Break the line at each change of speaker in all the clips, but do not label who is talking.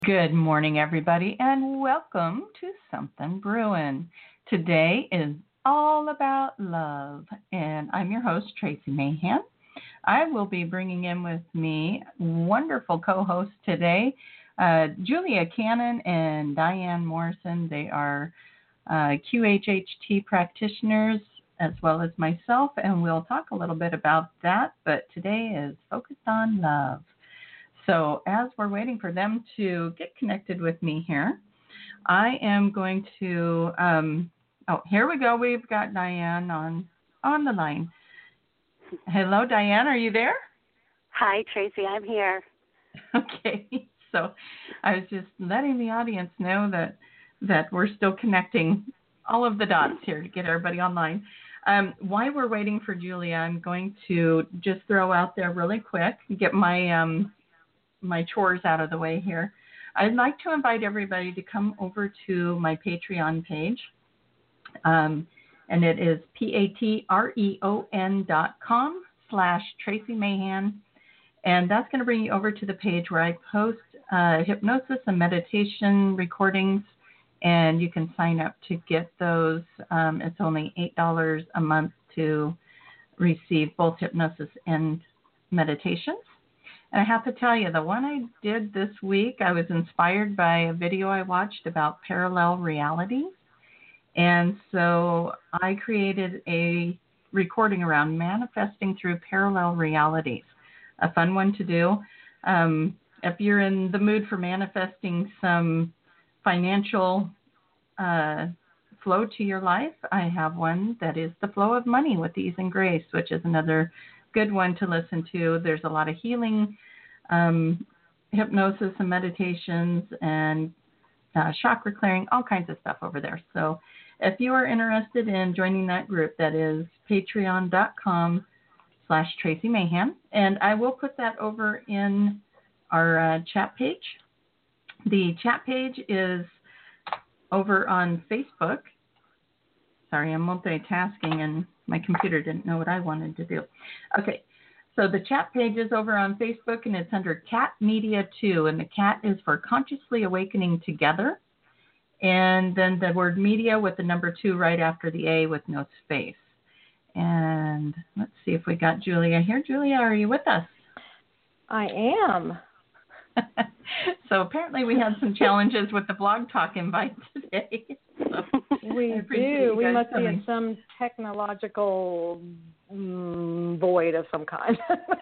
Good morning, everybody, and welcome to Something Brewing. Today is all about love, and I'm your host, Tracy Mahan. I will be bringing in with me wonderful co-hosts today, Julia Cannon and Diane Morrison. They are QHHT practitioners as well as myself, and we'll talk a little bit about that, but today is focused on love. So as we're waiting for them to get connected with me here, I am going to, here we go. We've got Diane on the line. Hello, Diane. Are you there?
Hi, Tracy. I'm here.
Okay. So I was just letting the audience know that we're still connecting all of the dots here to get everybody online. While we're waiting for Julia, I'm going to just throw out there really quick, get my chores out of the way here. I'd like to invite everybody to come over to my Patreon page. And it is patreon.com/Tracy Mahan. And that's going to bring you over to the page where I post hypnosis and meditation recordings. And you can sign up to get those. It's only $8 a month to receive both hypnosis and meditations. And I have to tell you, the one I did this week, I was inspired by a video I watched about parallel realities. And so I created a recording around manifesting through parallel realities, a fun one to do. If you're in the mood for manifesting some financial flow to your life, I have one that is the flow of money with ease and grace, which is another good one to listen to. There's a lot of healing, hypnosis and meditations and chakra clearing, all kinds of stuff over there. So if you are interested in joining that group, that is patreon.com/Tracy Mahan. And I will put that over in our chat page. The chat page is over on Facebook. Sorry, I'm multitasking and my computer didn't know what I wanted to do. Okay, so the chat page is over on Facebook and it's under Cat Media 2, and the cat is for Consciously Awakening Together. And then the word media with the number 2 right after the A with no space. And let's see if we got Julia here. Julia, are you with us?
I am.
So apparently we had some challenges with the Blog Talk invite today. So
we do. We must be in some technological void of some kind.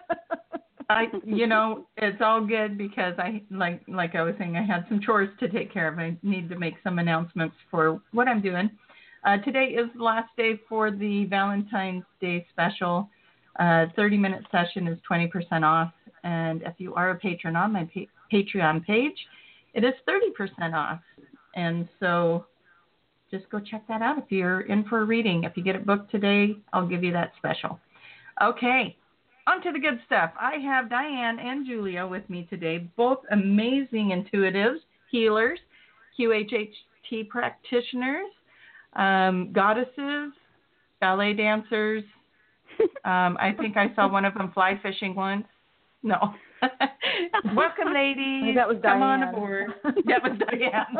It's all good because I like I was saying, I had some chores to take care of. I need to make some announcements for what I'm doing. Today is the last day for the Valentine's Day special. 30-minute session is 20% off. And if you are a patron on my Patreon page, it is 30% off. And so just go check that out if you're in for a reading. If you get it booked today, I'll give you that special. Okay, on to the good stuff. I have Diane and Julia with me today, both amazing intuitives, healers, QHHT practitioners, goddesses, ballet dancers. I think I saw one of them fly fishing once. No. Welcome, ladies.
That was Diane.
Come on aboard. That was Diane.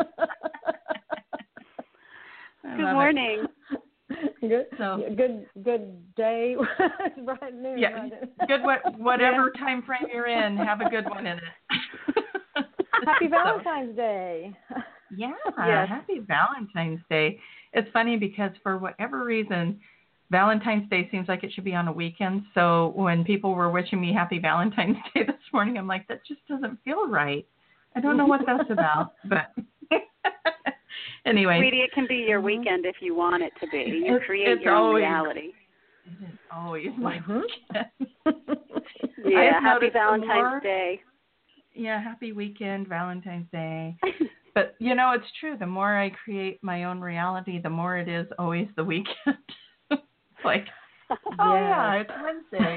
Good morning.
Good. So good day. It's bright noon.
Yeah.
Right?
Good. Whatever time frame you're in, have a good one in it.
Happy Valentine's Day.
Yeah. Yes. Happy Valentine's Day. It's funny because for whatever reason, Valentine's Day seems like it should be on a weekend. So when people were wishing me happy Valentine's Day this morning, I'm like, that just doesn't feel right. I don't know what that's about, but anyway.
Sweetie, it can be your weekend if you want it to be. You create your own reality.
It is always my weekend.
Yeah, happy Valentine's Day.
Yeah, happy weekend, Valentine's Day. But, it's true. The more I create my own reality, the more it is always the weekend. Like, it's Wednesday.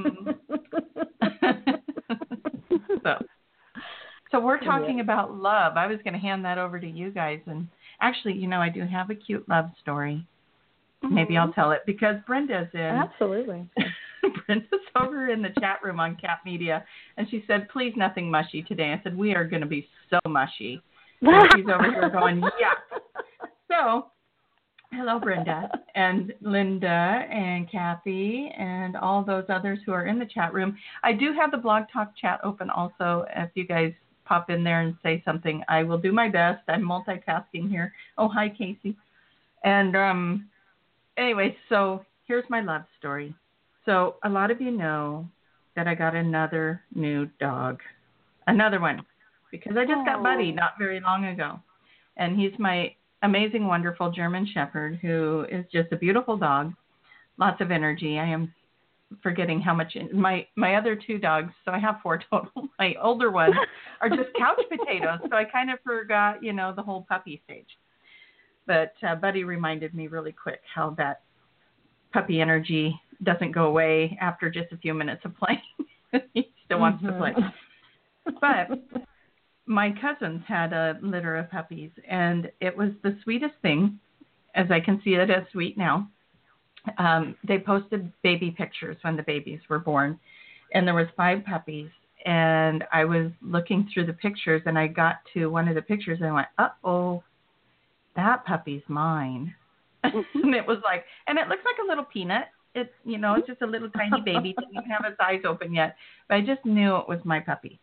So we're talking about love. I was going to hand that over to you guys. And actually, I do have a cute love story. maybe I'll tell it because Brenda's in.
Absolutely.
Brenda's over in the chat room on Cat Media, and she said, please nothing mushy today. I said, we are going to be so mushy. And she's over here going, yuck. So, hello, Brenda and Linda and Kathy and all those others who are in the chat room. I do have the Blog Talk chat open also. If you guys pop in there and say something, I will do my best. I'm multitasking here. Oh, hi, Casey. And anyway, so here's my love story. So a lot of you know that I got another new dog, another one, because I just got Buddy not very long ago. And he's my amazing, wonderful German Shepherd who is just a beautiful dog, lots of energy. I am forgetting how much my other two dogs, so I have 4 total. My older ones are just couch potatoes, so I kind of forgot, the whole puppy stage. But Buddy reminded me really quick how that puppy energy doesn't go away after just a few minutes of playing. He still wants to play. But my cousins had a litter of puppies, and it was the sweetest thing, as I can see it as sweet now. They posted baby pictures when the babies were born, and there was 5 puppies, and I was looking through the pictures, and I got to one of the pictures, and I went, uh-oh, that puppy's mine. And it was like, and it looks like a little peanut. It's, it's just a little tiny baby. Doesn't even have its eyes open yet. But I just knew it was my puppy.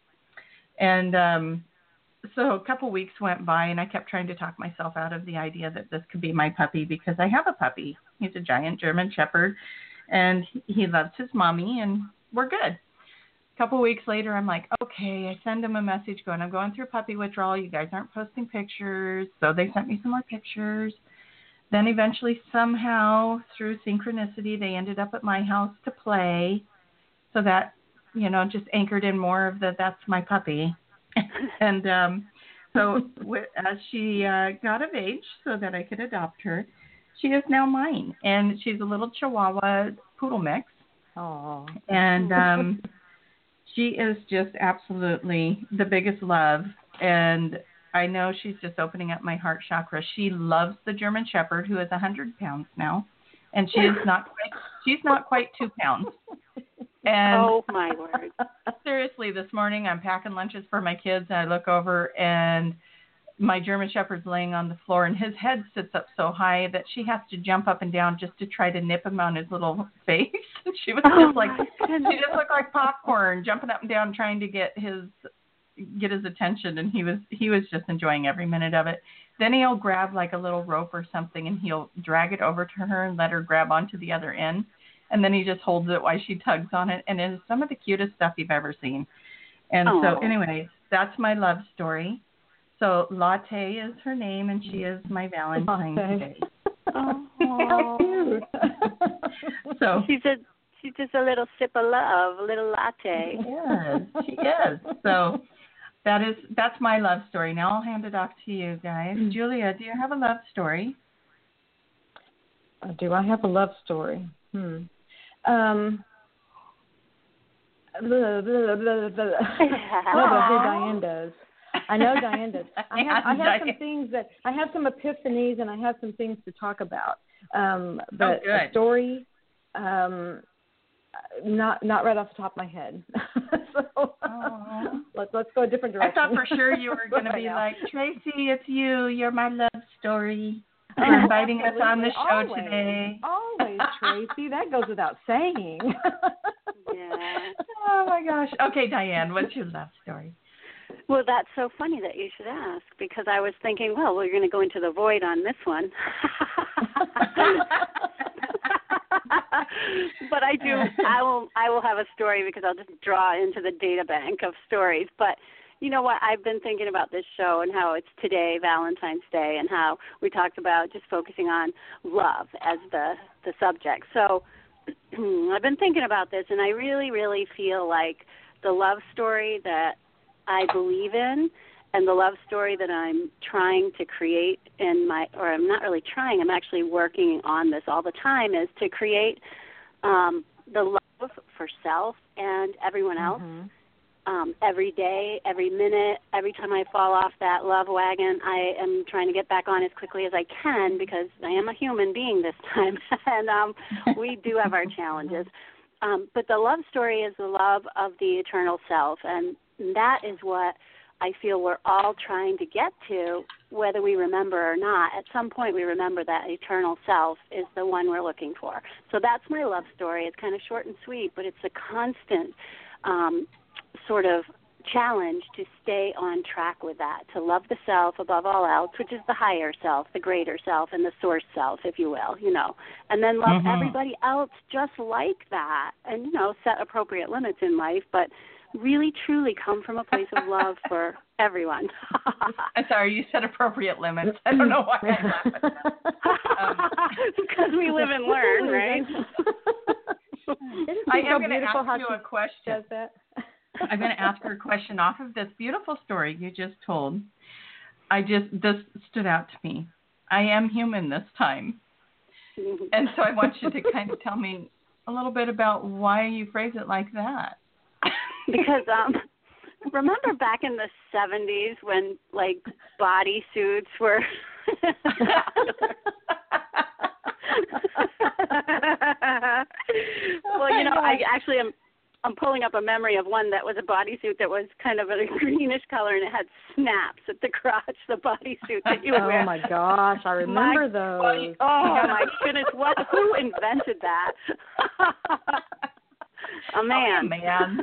And so a couple weeks went by, and I kept trying to talk myself out of the idea that this could be my puppy because I have a puppy. He's a giant German Shepherd, and he loves his mommy, and we're good. A couple weeks later, I'm like, okay, I send him a message going, I'm going through puppy withdrawal. You guys aren't posting pictures. So they sent me some more pictures. Then eventually, somehow, through synchronicity, they ended up at my house to play. So that, just anchored in more of that's my puppy. And so as she got of age so that I could adopt her, she is now mine. And she's a little Chihuahua poodle mix.
Aww.
And she is just absolutely the biggest love. And I know she's just opening up my heart chakra. She loves the German Shepherd, who is 100 pounds now, and she's not quite 2 pounds. And
oh my word!
Seriously, this morning I'm packing lunches for my kids, and I look over, and my German Shepherd's laying on the floor, and his head sits up so high that she has to jump up and down just to try to nip him on his little face. She was just like, she just looked like popcorn, jumping up and down, trying to get his attention, and he was just enjoying every minute of it. Then he'll grab like a little rope or something, and he'll drag it over to her and let her grab onto the other end, and then he just holds it while she tugs on it, and it is some of the cutest stuff you've ever seen. And so anyway, that's my love story. So Latte is her name, and she is my Valentine today.
Oh,
how cute!
So
she's just a little sip of love, a little latte.
Yes, she is. So that's my love story. Now I'll hand it off to you guys. Julia, do you have a love story?
Do I have a love story? No, but who Diane does. I know Diane does. I have some things that I have some epiphanies, and I have some things to talk about. But a story, not right off the top of my head. So let's go a different direction.
I thought for sure you were going to be like, Tracy, it's you. You're my love story. You're inviting us on the show today.
Always, Tracy. That goes without saying.
Yeah.
Oh my gosh. Okay, Diane, what's your love story?
Well, that's so funny that you should ask, because I was thinking, well, we're going to go into the void on this one. But I will have a story, because I'll just draw into the data bank of stories. But you know what? I've been thinking about this show and how it's today, Valentine's Day, and how we talked about just focusing on love as the subject. So I've been thinking about this, and I really, really feel like the love story that I believe in, and the love story that I'm trying to create I'm not really trying, I'm actually working on this all the time, is to create the love for self and everyone else every day, every minute, every time I fall off that love wagon, I am trying to get back on as quickly as I can because I am a human being this time, and we do have our challenges. But the love story is the love of the eternal self, and that is what I feel we're all trying to get to, whether we remember or not. At some point we remember that eternal self is the one we're looking for. So that's my love story. It's kind of short and sweet, but it's a constant sort of challenge to stay on track with that, to love the self above all else, which is the higher self, the greater self, and the source self, if you will, and then love everybody else just like that, and, set appropriate limits in life, but really, truly come from a place of love for everyone.
I'm sorry, you said appropriate limits. I don't know why I laughed at that.
Because we live and learn, right?
I am going to ask you a question. I'm going to ask her a question off of this beautiful story you just told. This stood out to me. I am human this time. And so I want you to kind of tell me a little bit about why you phrase it like that.
Because remember back in the 70s when, like, bodysuits were well, I'm pulling up a memory of one that was a bodysuit that was kind of a greenish color, and it had snaps at the crotch, the bodysuit that you would wear.
Oh, my gosh, I remember those.
Oh, my goodness, who invented that? A man.
Oh, man.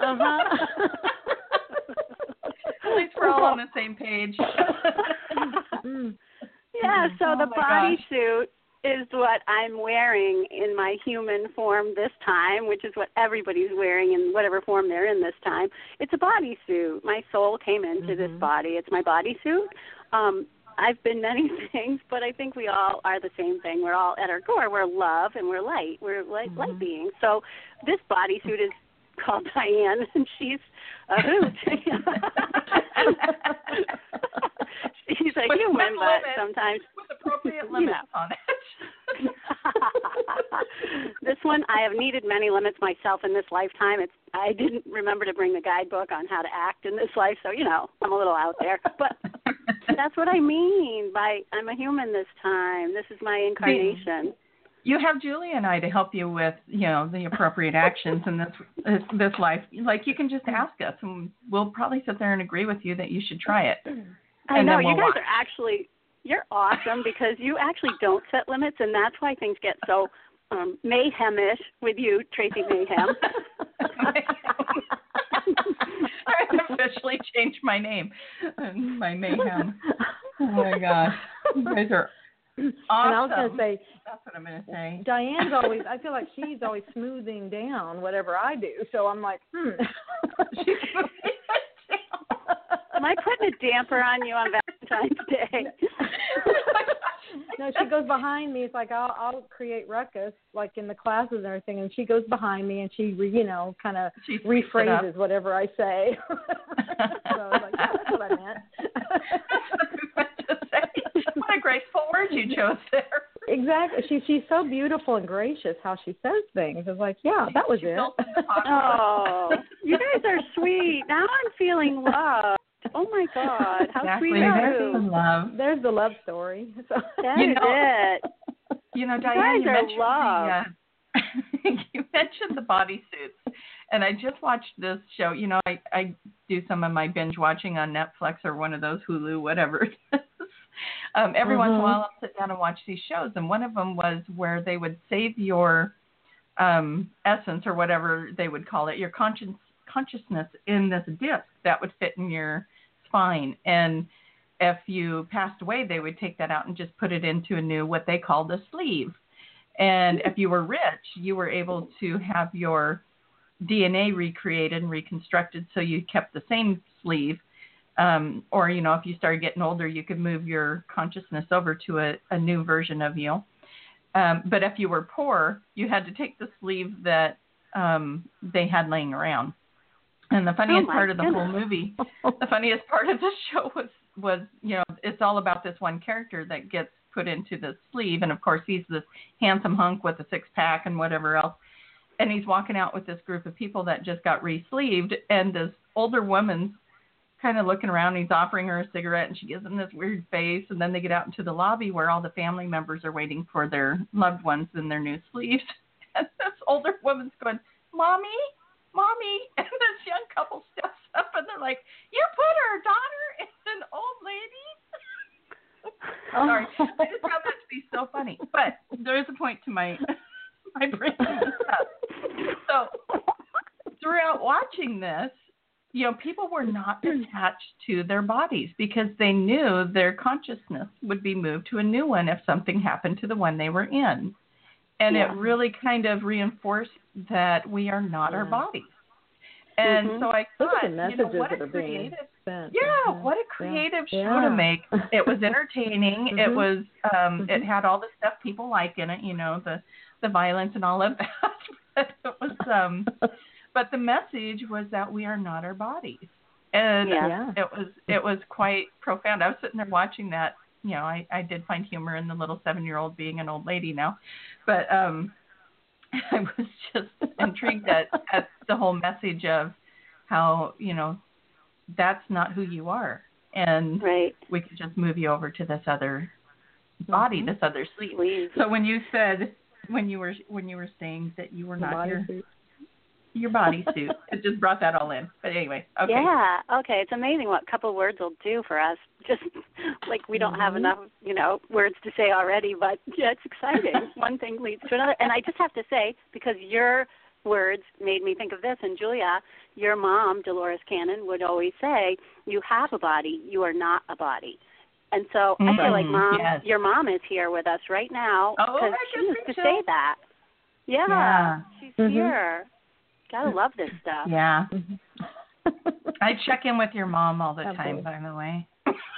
At least we're all on the same page.
Yeah, so the bodysuit is what I'm wearing in my human form this time, which is what everybody's wearing in whatever form they're in this time. It's a bodysuit. My soul came into this body. It's my bodysuit. I've been many things, but I think we all are the same thing. We're all at our core. We're love and we're light. We're light beings. So this bodysuit is called Diane, and she's a hoot. She's a human, but sometimes
with appropriate limits on it.
This one, I have needed many limits myself in this lifetime. I didn't remember to bring the guidebook on how to act in this life, so, I'm a little out there. But that's what I mean by I'm a human this time. This is my incarnation.
You have Julie and I to help you with, the appropriate actions in this life. Like, you can just ask us, and we'll probably sit there and agree with you that you should try it.
I know. You guys are actually, you're awesome because you actually don't set limits, and that's why things get so mayhemish with you, Tracy Mayhem.
I officially changed my name. My Mayhem. Oh, my gosh. You guys are awesome. And
I was going to say,
that's what I'm going to say.
Diane's always, I feel like she's always smoothing down whatever I do. So I'm like,
She's smoothing down.
Am I putting a damper on you on Valentine's Day?
No, she goes behind me. It's like I'll create ruckus, like in the classes and everything, and she goes behind me and she, kind of rephrases whatever I say. So I was like, yeah, that's what I meant.
What a graceful word you chose there.
Exactly. She's so beautiful and gracious how she says things. It's like, yeah, that was it.
Oh, you guys are sweet. Now I'm feeling loved. Oh, my God. How
exactly.
sweet are you?
There's the love story. So.
That is it.
Diane, you mentioned
love.
You mentioned the bodysuits. And I just watched this show. I do some of my binge watching on Netflix or one of those Hulu, whatever it is. Every once in a while I'll sit down and watch these shows. And one of them was where they would save your essence or whatever they would call it, your consciousness in this disc that would fit in your spine. And if you passed away, they would take that out and just put it into a new, what they called a sleeve. And if you were rich, you were able to have your DNA recreated and reconstructed so you kept the same sleeve. Or, if you started getting older, you could move your consciousness over to a new version of you. But if you were poor, you had to take the sleeve that they had laying around. And the funniest part of the whole movie, the funniest part of the show was, it's all about this one character that gets put into the sleeve. And, of course, he's this handsome hunk with a six-pack and whatever else. and he's walking out with this group of people that just got re-sleeved, and this older woman's kind of looking around. He's offering her a cigarette, and she gives him this weird face, and then they get out into the lobby where all the family members are waiting for their loved ones in their new sleeves. And this older woman's going, Mommy, and this young couple steps up, and they're like, you put our daughter in an old lady? Sorry, I just found that to be so funny. But there is a point to my bringing this up. So throughout watching this, people were not attached to their bodies because they knew their consciousness would be moved to a new one if something happened to the one they were in. And it really kind of reinforced that we are not our bodies. And so I thought, what a creative, what a creative show to make. It was entertaining. It was, it had all the stuff people like in it, the violence and all of that. But it was, but the message was that we are not our bodies, and it was quite profound. I was sitting there watching that. I did find humor in the little 7-year-old being an old lady now, but I was just intrigued at the whole message of how that's not who you are, and we could just move you over to this other body, this other sleep. So when you said when you were saying that you were not your bodysuit, it just brought that all in. But anyway, okay.
Yeah, okay. It's amazing what a couple words will do for us. Just like we don't have enough, words to say already. But yeah, it's exciting. One thing leads to another. And I just have to say, because your words made me think of this, and Julia, your mom, Dolores Cannon, would always say, "You have a body. You are not a body." And so I feel like your mom is here with us right now because she used to say that. Yeah. She's here. Gotta love this stuff.
Yeah. I check in with your mom all the time, by the way.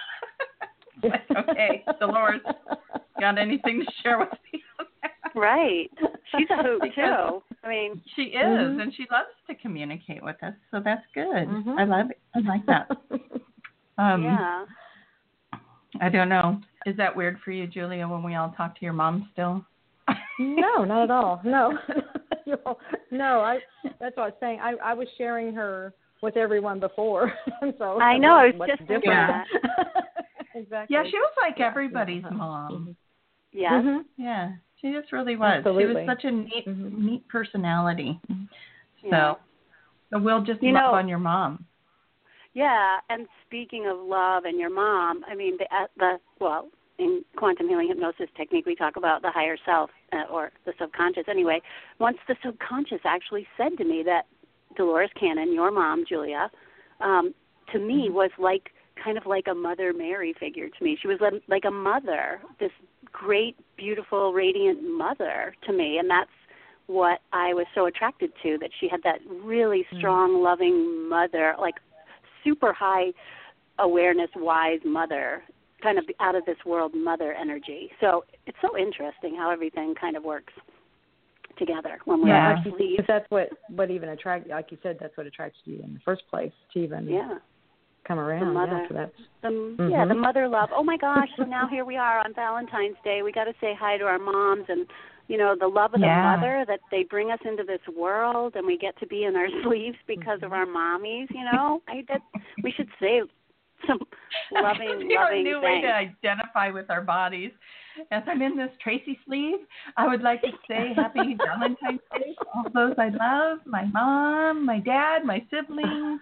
Okay, Dolores, got anything to share with me?
Right. She's a hoot, too. I mean,
she is, and she loves to communicate with us, so that's good. I love it. I like that.
Yeah.
I don't know. Is that weird for you, Julia, when we all talk to your mom still?
No, not at all. No. No, that's what I was saying. I was sharing her with everyone before. So
I know, it's just different.
Yeah.
Exactly.
Yeah, she was like everybody's mom.
Yeah.
Yeah, she just really was.
Absolutely.
She was such a neat personality. So we'll just love on your mom.
Yeah, and speaking of love and your mom, I mean, in quantum healing hypnosis technique, we talk about the higher self or the subconscious. Anyway, once the subconscious actually said to me that Dolores Cannon, your mom, Julia, to me was kind of like a Mother Mary figure to me. She was like a mother, this great, beautiful, radiant mother to me, and that's what I was so attracted to, that she had that really strong, loving mother, like super high awareness, wise mother, kind of out of this world mother energy. So it's so interesting how everything kind of works together when we're actually.
That's what even attracts, like you said, that's what attracts you in the first place to even come around.
The mother,
the
the mother love. Oh my gosh! So now here we are on Valentine's Day. We got to say hi to our moms, and the love of the mother, that they bring us into this world, and we get to be in our sleeves because of our mommies. We should say some loving
a new
things.
way to identify with our bodies. As I'm in this Tracy sleeve, I would like to say Happy Valentine's Day to all those I love, my mom, my dad, my siblings,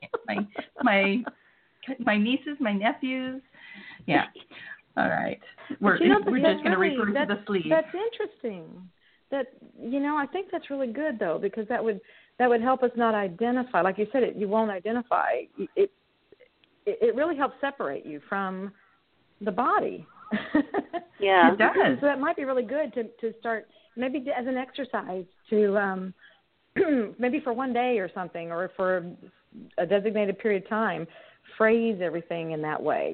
my nieces, my nephews. Yeah. All right. We're just going to refer to the sleeve.
That's interesting. I think that's really good, though, because that would help us not identify. Like you said, you won't identify. It really helps separate you from the body.
Yeah,
it does.
So that might be really good to start, maybe as an exercise to maybe for one day or something, or for a designated period of time, phrase everything in that way.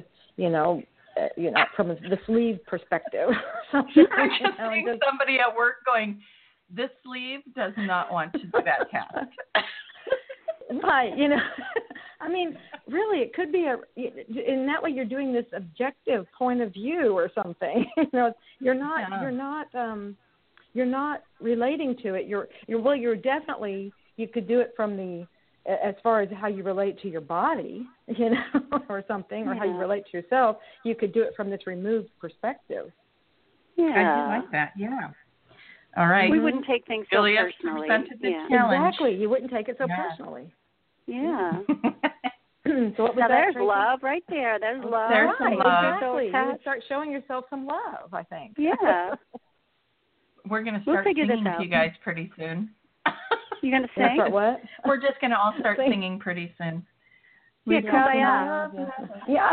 From the sleeve perspective.
I'm just seeing somebody at work going, "This sleeve does not want to do that task."
Right, I mean, really, it could be in that way you're doing this objective point of view or something. You're not not relating to it. You're definitely, you could do it from the, as far as how you relate to your body, you know, or something, or how you relate to yourself. You could do it from this removed perspective.
Yeah,
I do like that. Yeah. All right.
We wouldn't take things so personally.
Exactly. You wouldn't take it so personally.
Yeah.
So what was
there's love right there. There's love.
There's some love.
Exactly. You would start showing yourself some love, I think.
Yeah.
We're going to start singing to you guys pretty soon.
You're going to sing?
Start what?
We're just going to all start singing pretty soon.
Yeah, kumbaya.
Yeah.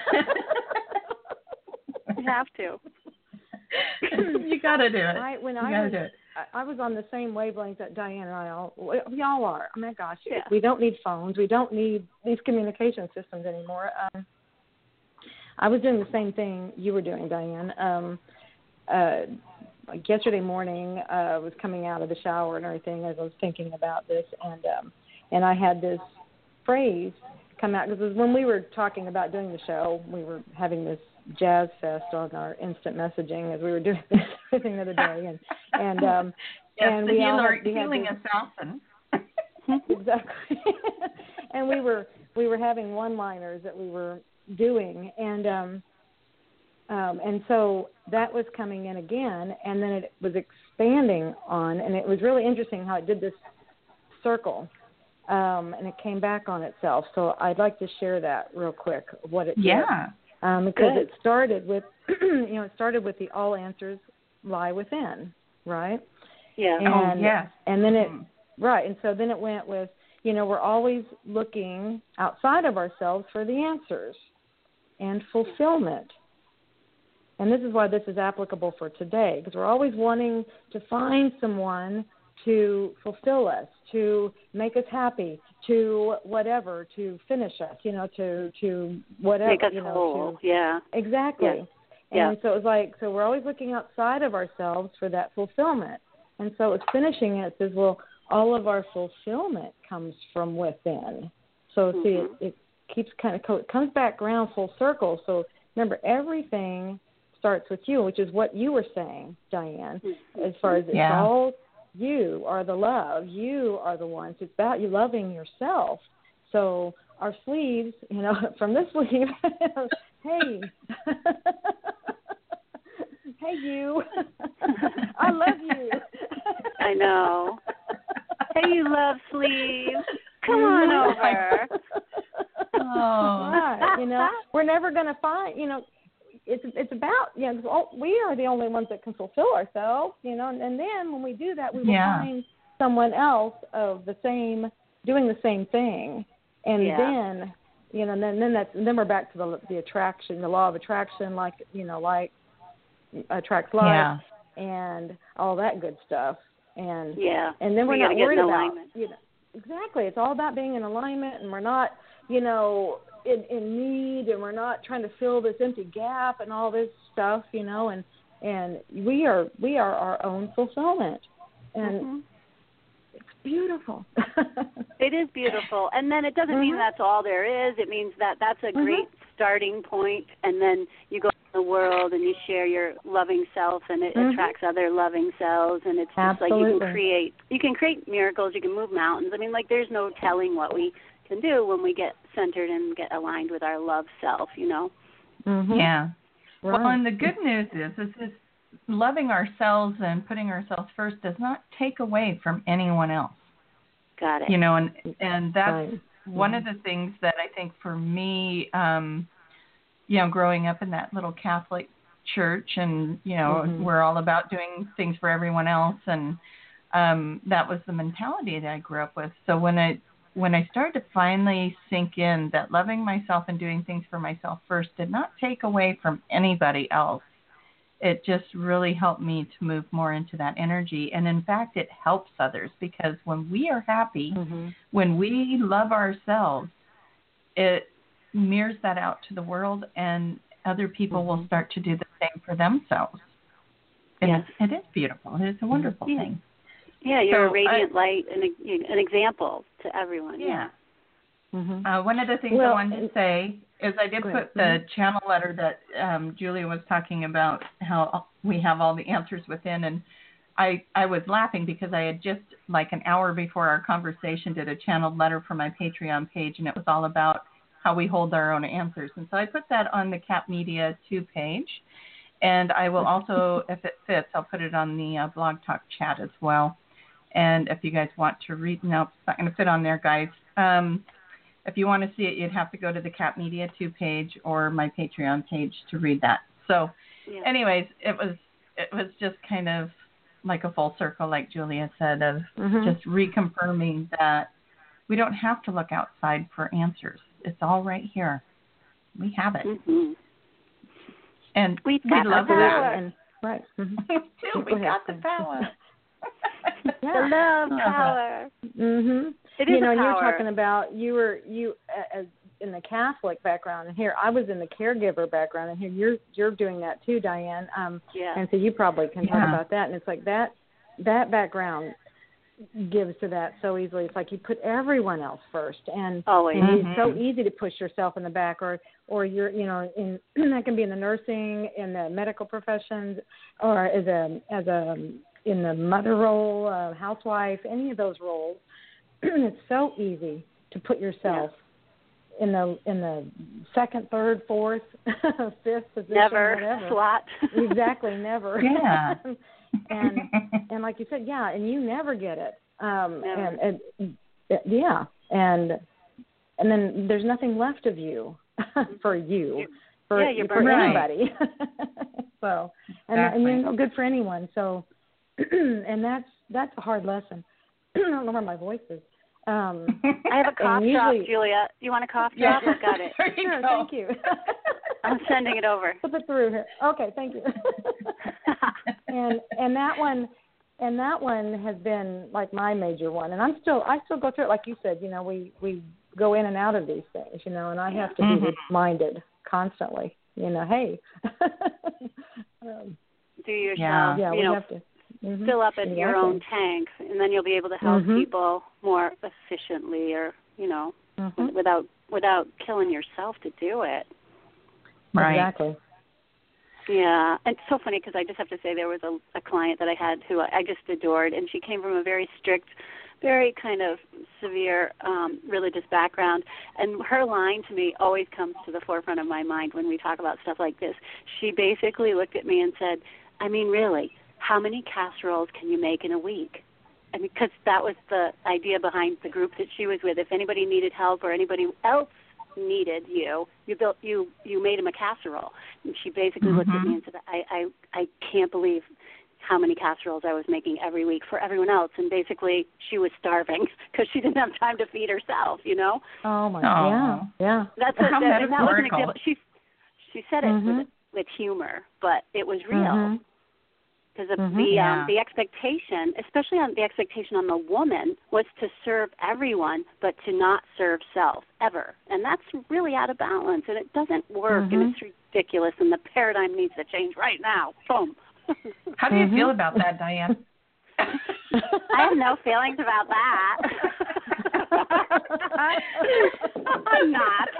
You have to.
You got to do it.
I was on the same wavelength that Diane and I we all are. Oh my gosh, we don't need phones. We don't need these communication systems anymore. I was doing the same thing you were doing, Diane. Like yesterday morning, I was coming out of the shower and everything as I was thinking about this, and I had this phrase come out, because when we were talking about doing the show, we were having this jazz fest on our instant messaging as we were doing this everything the other day, and we had
healing assassin.
Exactly. And we were having one-liners that we were doing, and so that was coming in again, and then it was expanding on, and it was really interesting how it did this circle, and it came back on itself. So I'd like to share that real quick, what it did.
Yeah.
Because it started with, the all answers lie within, right?
Yeah.
And, and then and so then it went with, we're always looking outside of ourselves for the answers and fulfillment. And this is why this is applicable for today, because we're always wanting to find someone to fulfill us, to make us happy, to whatever, to finish us, to whatever.
Make us whole,
Exactly.
Yeah.
And so it was like, so we're always looking outside of ourselves for that fulfillment. And so it's finishing it says, well, all of our fulfillment comes from within. So see, it keeps it comes back around full circle. So remember, everything starts with you, which is what you were saying, Diane, as far as it's all you are the love. You are the ones. It's about you loving yourself. So our sleeves, from this sleeve, hey, hey you, I love you.
I know. Hey, you love sleeves. Come on over.
Oh, right. We're never going to find, it's about, we are the only ones that can fulfill ourselves, and then when we do that, we will find someone else of the same, doing the same thing. And then, then we're back to the attraction, the law of attraction, like attracts like, and all that good stuff. And and then we're not worried about, exactly. It's all about being in alignment, and we're not, in need, and we're not trying to fill this empty gap and all this stuff, and we are our own fulfillment, and it's beautiful.
It is beautiful, and then it doesn't mean that's all there is. It means that that's a great starting point, and then you go in the world and you share your loving self, and it attracts other loving selves, and it's just like you can create miracles, you can move mountains. I mean, like, there's no telling what we can do when we get centered and get aligned with our love self, Yeah.
Right.
Well, and the good news is this loving ourselves and putting ourselves first does not take away from anyone else.
Got it.
And that's one of the things that I think for me, growing up in that little Catholic church, and, we're all about doing things for everyone else. And that was the mentality that I grew up with. So when I started to finally sink in that loving myself and doing things for myself first did not take away from anybody else, it just really helped me to move more into that energy. And in fact, it helps others, because when we are happy, when we love ourselves, it mirrors that out to the world, and other people will start to do the same for themselves. And it is beautiful. It is a wonderful thing.
Yeah, you're a radiant light and an example to everyone.
Yeah. One of the things I wanted to say is I did put the channel letter that Julia was talking about, how we have all the answers within, and I was laughing because I had just, like an hour before our conversation, did a channeled letter for my Patreon page, and it was all about how we hold our own answers. And so I put that on the Cap Media 2 page. And I will also, if it fits, I'll put it on the Blog Talk chat as well. And if you guys want to read, no, it's not going to fit on there, guys. If you want to see it, you'd have to go to the Cap Media 2 page or my Patreon page to read that. So, anyways, it was just kind of like a full circle, like Julia said, of just reconfirming that we don't have to look outside for answers. It's all right here. We have it.
Mm-hmm.
And we love that. Right. Mm-hmm. We got the power.
The love power.
Mm-hmm.
It is
and
power.
you're talking about you as in the Catholic background, and here I was in the caregiver background, and here you're doing that too, Diane. And so you probably can talk about that. And it's like that background gives to that so easily. It's like you put everyone else first, and it's so easy to push yourself in the back, or you're in that can be in the nursing, in the medical professions, or as a in the mother role, housewife, any of those roles. It's so easy to put yourself in the second, third, fourth, fifth position,
never slot.
Exactly, never.
Yeah.
and like you said, and you never get it.
Never.
And then there's nothing left of you for you. For anybody. So and you're no good for anyone. So and that's a hard lesson. I don't know where my voice is.
I have a cough drop, Julia. You want a cough drop? I've got it.
Sure, thank you.
I'm sending it over.
Put it through here. Okay, thank you. and that one has been like my major one, and I still go through it. Like you said, we go in and out of these things, and I have to be reminded constantly. Hey.
Do yourself.
Yeah, we have to.
Fill up at your own tank, and then you'll be able to help people more efficiently, or without killing yourself to do it.
Right.
Exactly.
Yeah, and it's so funny because I just have to say there was a client that I had who I just adored, and she came from a very strict, very kind of severe religious background, and her line to me always comes to the forefront of my mind when we talk about stuff like this. She basically looked at me and said, I mean, really, how many casseroles can you make in a week? I mean, because that was the idea behind the group that she was with. If anybody needed help or anybody else needed you made him a casserole. And she basically looked at me and said, I can't believe how many casseroles I was making every week for everyone else. And basically she was starving because she didn't have time to feed herself,
Oh, my God. Yeah.
That was an example. She said it with humor, but it was real. Because the expectation, especially on the expectation on the woman, was to serve everyone, but to not serve self ever, and that's really out of balance, and it doesn't work, and it's ridiculous, and the paradigm needs to change right now. Boom.
How do you feel about that, Diane?
I have no feelings about that. I'm not.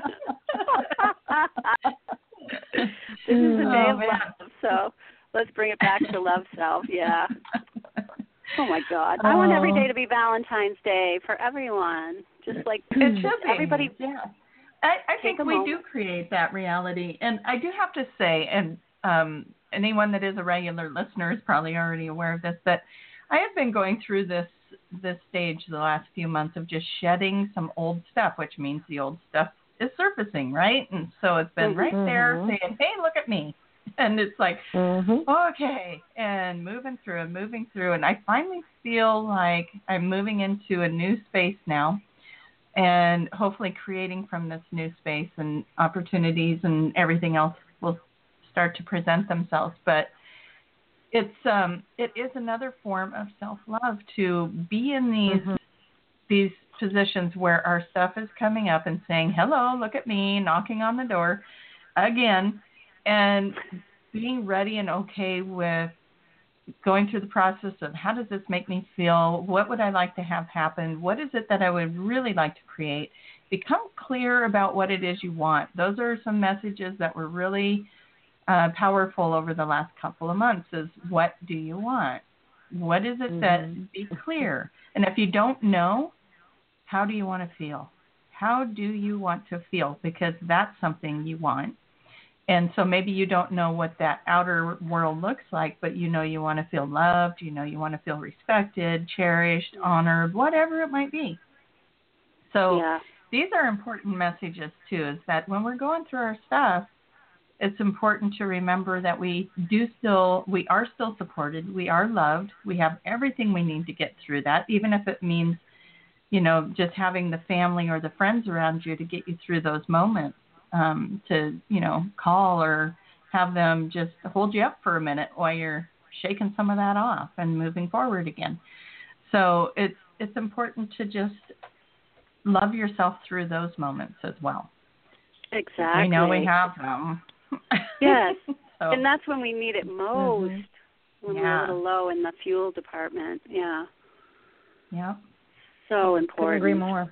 This is a day of love, so. Let's bring it back to love self, Oh, my God. I want every day to be Valentine's Day for everyone, just like
it should be.
Everybody.
Yeah. I think we do create that reality. And I do have to say, and anyone that is a regular listener is probably already aware of this, that I have been going through this stage the last few months of just shedding some old stuff, which means the old stuff is surfacing, right? And so it's been right there saying, hey, look at me. And it's like, okay, and moving through. And I finally feel like I'm moving into a new space now, and hopefully creating from this new space, and opportunities and everything else will start to present themselves. But it is another form of self-love to be in these positions where our stuff is coming up and saying, hello, look at me, knocking on the door again. And being ready and okay with going through the process of how does this make me feel? What would I like to have happen? What is it that I would really like to create? Become clear about what it is you want. Those are some messages that were really powerful over the last couple of months is what do you want? What is it that, be clear. And if you don't know, how do you want to feel? How do you want to feel? Because that's something you want. And so maybe you don't know what that outer world looks like, but you know you want to feel loved, you know you want to feel respected, cherished, honored, whatever it might be. So these are important messages too, is that when we're going through our stuff, it's important to remember that we are still supported, we are loved, we have everything we need to get through that, even if it means, you know, just having the family or the friends around you to get you through those moments. To, you know, call or have them just hold you up for a minute while you're shaking some of that off and moving forward again. So it's important to just love yourself through those moments as well.
Exactly.
We know we have them.
Yes. So, and that's when we need it most, when we're a little low in the fuel department. Yeah.
Yeah.
So important.
Couldn't agree more.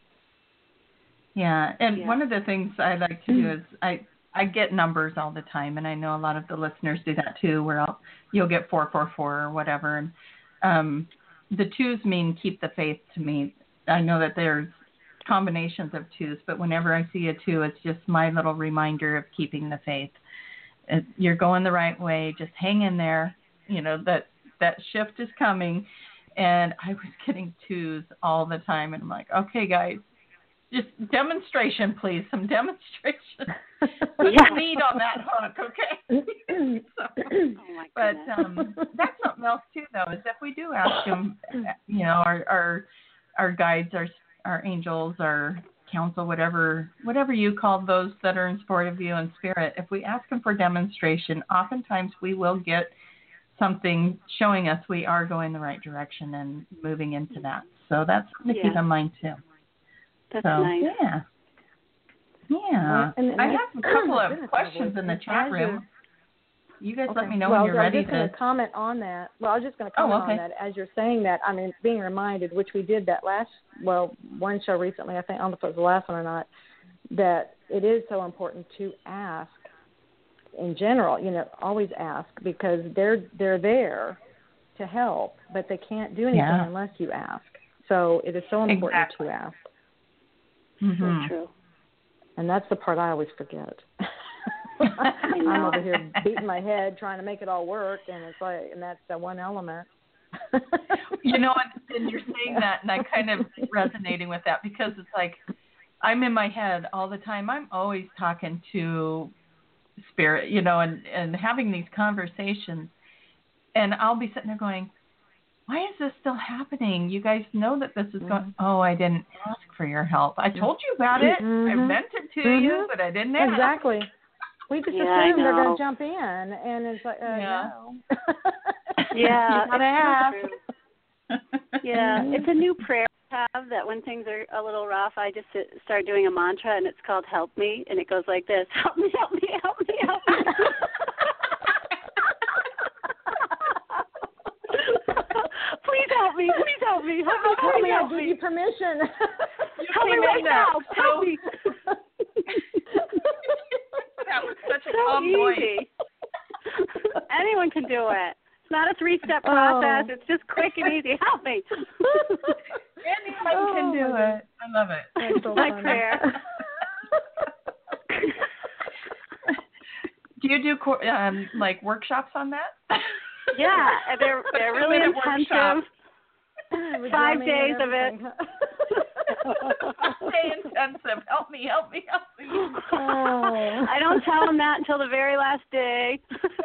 Yeah, and one of the things I like to do is I get numbers all the time, and I know a lot of the listeners do that too, where you'll get 444 or whatever, and the 2s mean keep the faith to me. I know that there's combinations of 2s, but whenever I see a 2, it's just my little reminder of keeping the faith. You're going the right way, just hang in there. You know, that shift is coming, and I was getting 2s all the time, and I'm like, okay, guys. Just demonstration, please. Some demonstration. Put the meat on that hook, okay? But that's something else too, though, is if we do ask them, you know, our guides, our angels, our council, whatever you call those that are in support of you in spirit, if we ask them for demonstration, oftentimes we will get something showing us we are going the right direction and moving into that. So that's something to keep in mind too.
That's nice.
Yeah. And I have a couple of questions in the chat room. You guys let me know when you're ready.
I was just going to comment on that. Well, I was just going to comment on that as you're saying that. I mean, being reminded, which we did that one show recently, I think, I don't know if it was the last one or not, that it is so important to ask in general, you know, always ask, because they're there to help, but they can't do anything unless you ask. So it is so important to ask.
So true.
And that's the part I always forget. I'm over here beating my head trying to make it all work, and it's like, and that's the one element.
You know, and you're saying that, and I'm kind of resonating with that, because it's like I'm in my head all the time. I'm always talking to spirit, you know, and having these conversations, and I'll be sitting there going, why is this still happening? You guys know that this is going, oh, I didn't ask for your help. I told you about it. I vented to you, but I didn't ask.
Exactly. We just assume they're going to jump in, and it's like, no.
Yeah,
you gotta ask.
Yeah, it's a new prayer I have that when things are a little rough, I just start doing a mantra, and it's called Help Me, and it goes like this: Help me, help me, help me, help me. Please help me, please help me, help me, help me.
I give you permission.
Help me right now, help me.
That was such a
so easy. Anyone can do it. It's not a 3-step process. It's just quick and easy. Help me.
Anyone can do it. I love it.
That's so
my prayer.
Do you do like workshops on that?
Yeah, they're really intensive. 5 days of it.
Stay intensive. Help me, help me, help me.
Oh. I don't tell them that until the very last day.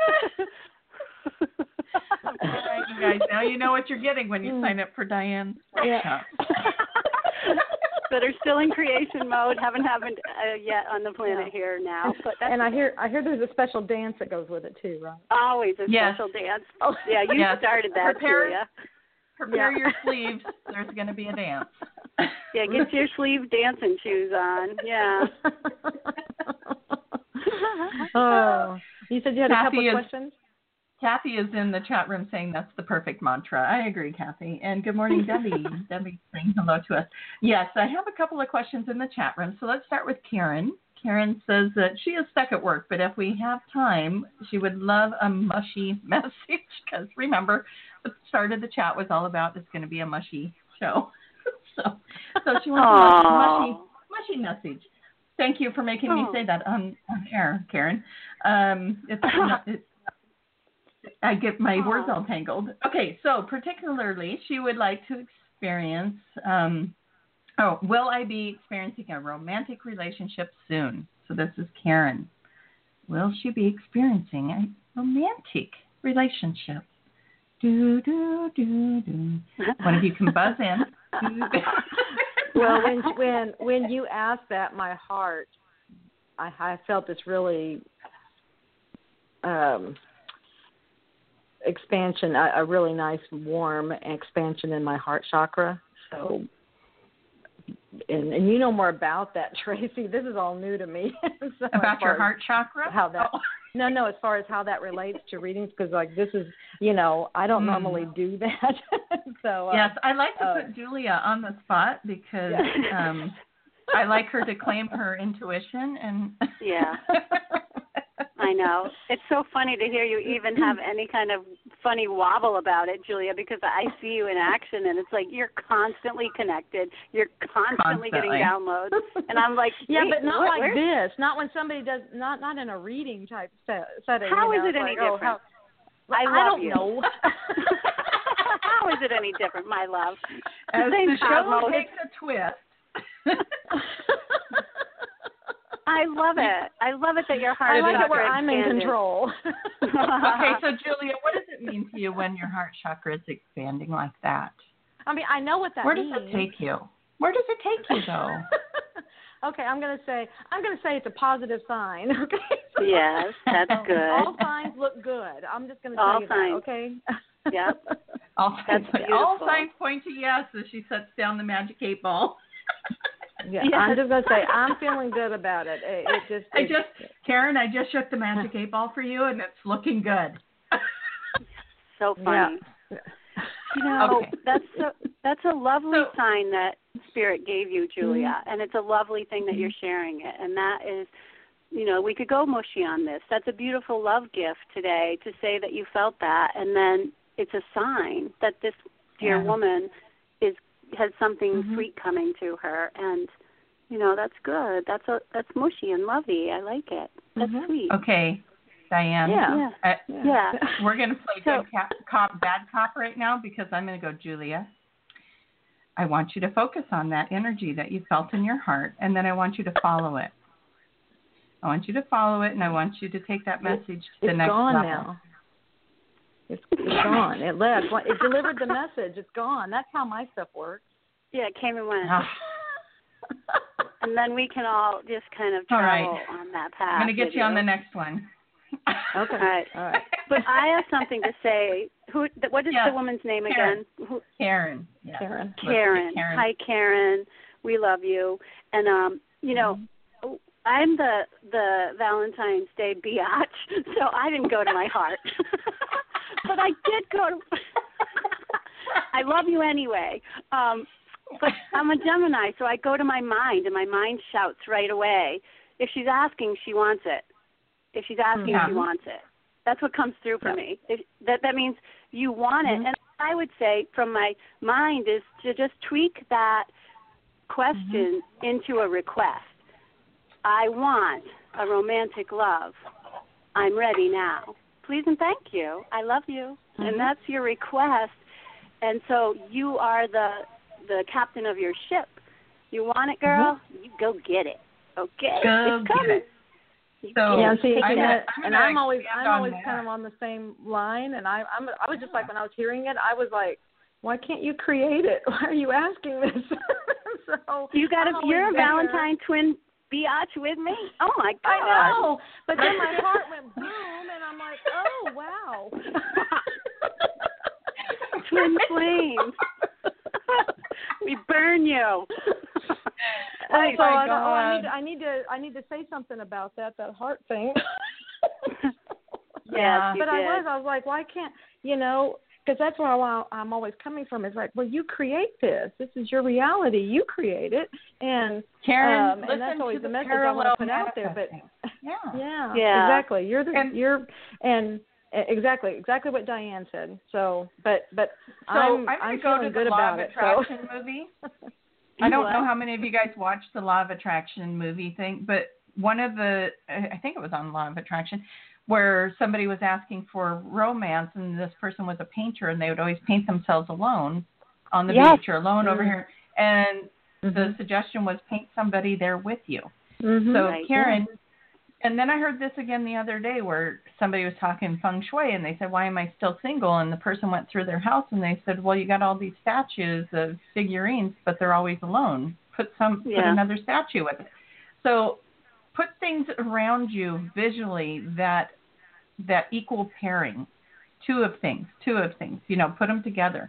All right, you guys. Now you know what you're getting when you sign up for Diane's workshop.
That are still in creation mode, haven't happened yet on the planet here now. But
and I hear there's a special dance that goes with it too, right?
Always a special dance. Oh, yeah, you started that, Julia.
Prepare your sleeves. There's going to be a dance.
Yeah, get your sleeve dancing shoes on. Yeah.
Oh, you said you had a couple of questions?
Kathy is in the chat room saying that's the perfect mantra. I agree, Kathy. And good morning, Debbie. Debbie's saying hello to us. Yes, I have a couple of questions in the chat room. So let's start with Karen. Karen says that she is stuck at work, but if we have time, she would love a mushy message because remember, the start of the chat was all about. It's going to be a mushy show. so she wants a mushy message. Thank you for making me say that on air, Karen. I get my words all tangled. Okay, so particularly, she would like to experience, will I be experiencing a romantic relationship soon? So this is Karen. Will she be experiencing a romantic relationship? Do, do, do, do. One of you can buzz in.
Well, when you asked that, my heart, I felt this really expansion, a really nice warm expansion in my heart chakra. So, and you know more about that, Tracy. This is all new to me. So
about your heart chakra?
How that? No, as far as how that relates to readings, because like this is, I don't normally do that. So
yes, I like to put Julia on the spot because I like her to claim her intuition and.
Yeah. I know. It's so funny to hear you even have any kind of funny wobble about it, Julia, because I see you in action, and it's like you're constantly connected. You're constantly getting downloads. And I'm like,
yeah, but not like this. Not when somebody does, not in a reading type setting.
How is it any different? I don't know. How is it any different, my love?
As the show takes a twist.
I love it. I love it that your heart.
I like it where I'm in control.
Okay, so Julia, what does it mean to you when your heart chakra is expanding like that?
I mean, I know what that means.
Where does it take you? Where does it take you, though?
Okay, I'm gonna say it's a positive sign. Okay.
Yes, that's good.
All signs look good. I'm just gonna tell you that. Okay.
Yep.
All signs point to yes as she sets down the magic 8 ball.
Yeah, yes. I'm just gonna say I'm feeling good about it.
Karen, I just shook the magic 8 ball for you, and it's looking good.
So funny.
Yeah.
Okay. That's a lovely sign that Spirit gave you, Julia, and it's a lovely thing that you're sharing it. And that is, we could go mushy on this. That's a beautiful love gift today to say that you felt that, and then it's a sign that this dear woman has something sweet coming to her, and that's good. That's mushy and lovey. I like it. That's sweet.
Okay, Diane.
Yeah.
We're gonna play good cop, bad cop right now because I'm gonna go, Julia. I want you to focus on that energy that you felt in your heart, and then I want you to follow it. I want you to follow it, and I want you to take that message to the next level.
It's gone now. It's gone. It left. It delivered the message. It's gone. That's how my stuff works.
Yeah, it came and went. And then we can all just kind of travel on that path.
I'm going to get you on the next one.
Okay. All right.
But I have something to say. What is the woman's name again?
Karen.
Yeah.
Karen. Hi, Karen. We love you. And, I'm the Valentine's Day biatch, so I didn't go to my heart. But I did go to I love you anyway. But I'm a Gemini, so I go to my mind, and my mind shouts right away. If she's asking, she wants it. If she's asking, she wants it. That's what comes through for me. That means you want it. And I would say from my mind is to just tweak that question into a request. I want a romantic love. I'm ready now. Please and thank you. I love you. And that's your request. And so you are the captain of your ship. You want it, girl? You go get it. Okay? It's coming.
I'm always kind of on the same line, and I was just like, when I was hearing it, I was like, why can't you create it? Why are you asking this? So
you're a Valentine twin biatch with me? Oh my God.
I know. But then my heart went boom, and I'm like, oh wow.
Twin flames. We burn you.
So I need to say something about that heart thing.
Yeah,
but I was like, why can't because that's where I'm always coming from. Is like, well, you create this. This is your reality. You create it, and
Karen,
and that's always the message I want to put out there. But
yeah,
exactly. Exactly what Diane said. So, but
I'm
feeling good about it.
Attraction movie. I don't know how many of you guys watched the Law of Attraction movie thing, but one of the, I think it was on Law of Attraction, where somebody was asking for romance, and this person was a painter, and they would always paint themselves alone on the beach or alone over here. And the suggestion was paint somebody there with you. So Karen, and then I heard this again the other day where somebody was talking feng shui, and they said, why am I still single? And the person went through their house, and they said, well, you got all these statues of figurines, but they're always alone. Put another statue with it. So put things around you visually that equal pairing, two of things, put them together.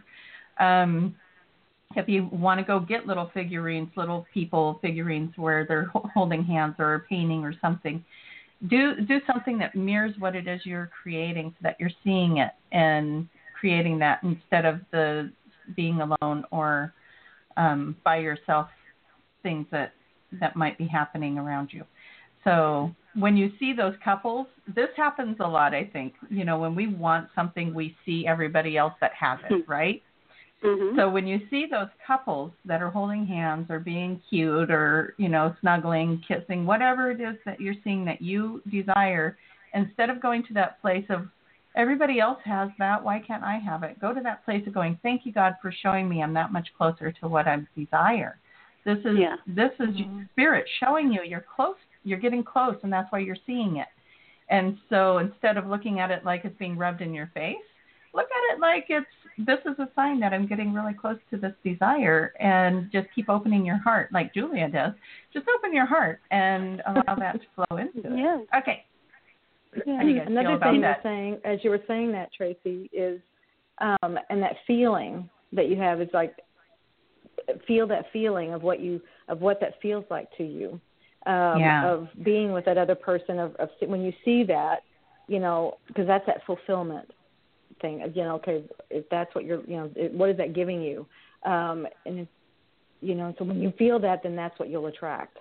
If you want to go get little figurines, little people figurines where they're holding hands or painting or something, do something that mirrors what it is you're creating so that you're seeing it and creating that instead of the being alone or by yourself, things that might be happening around you. So when you see those couples, this happens a lot, I think. When we want something, we see everybody else that has it, right? So when you see those couples that are holding hands or being cute or, snuggling, kissing, whatever it is that you're seeing that you desire, instead of going to that place of everybody else has that, why can't I have it? Go to that place of going, thank you, God, for showing me I'm that much closer to what I desire. This is spirit showing you you're close, you're getting close, and that's why you're seeing it. And so instead of looking at it like it's being rubbed in your face, look at it like this is a sign that I'm getting really close to this desire, and just keep opening your heart like Julia does. Just open your heart and allow that to flow into it.
Yeah.
Okay.
Yeah.
How do you guys
Another
feel about
thing
that?
you're saying, as you were saying that, Tracy, is and that feeling that you have is like feel that feeling of what that feels like to you, of being with that other person, of when you see that, because that's that fulfillment thing. Okay, if that's what you're, what is that giving you? And it's, so when you feel that, then that's what you'll attract.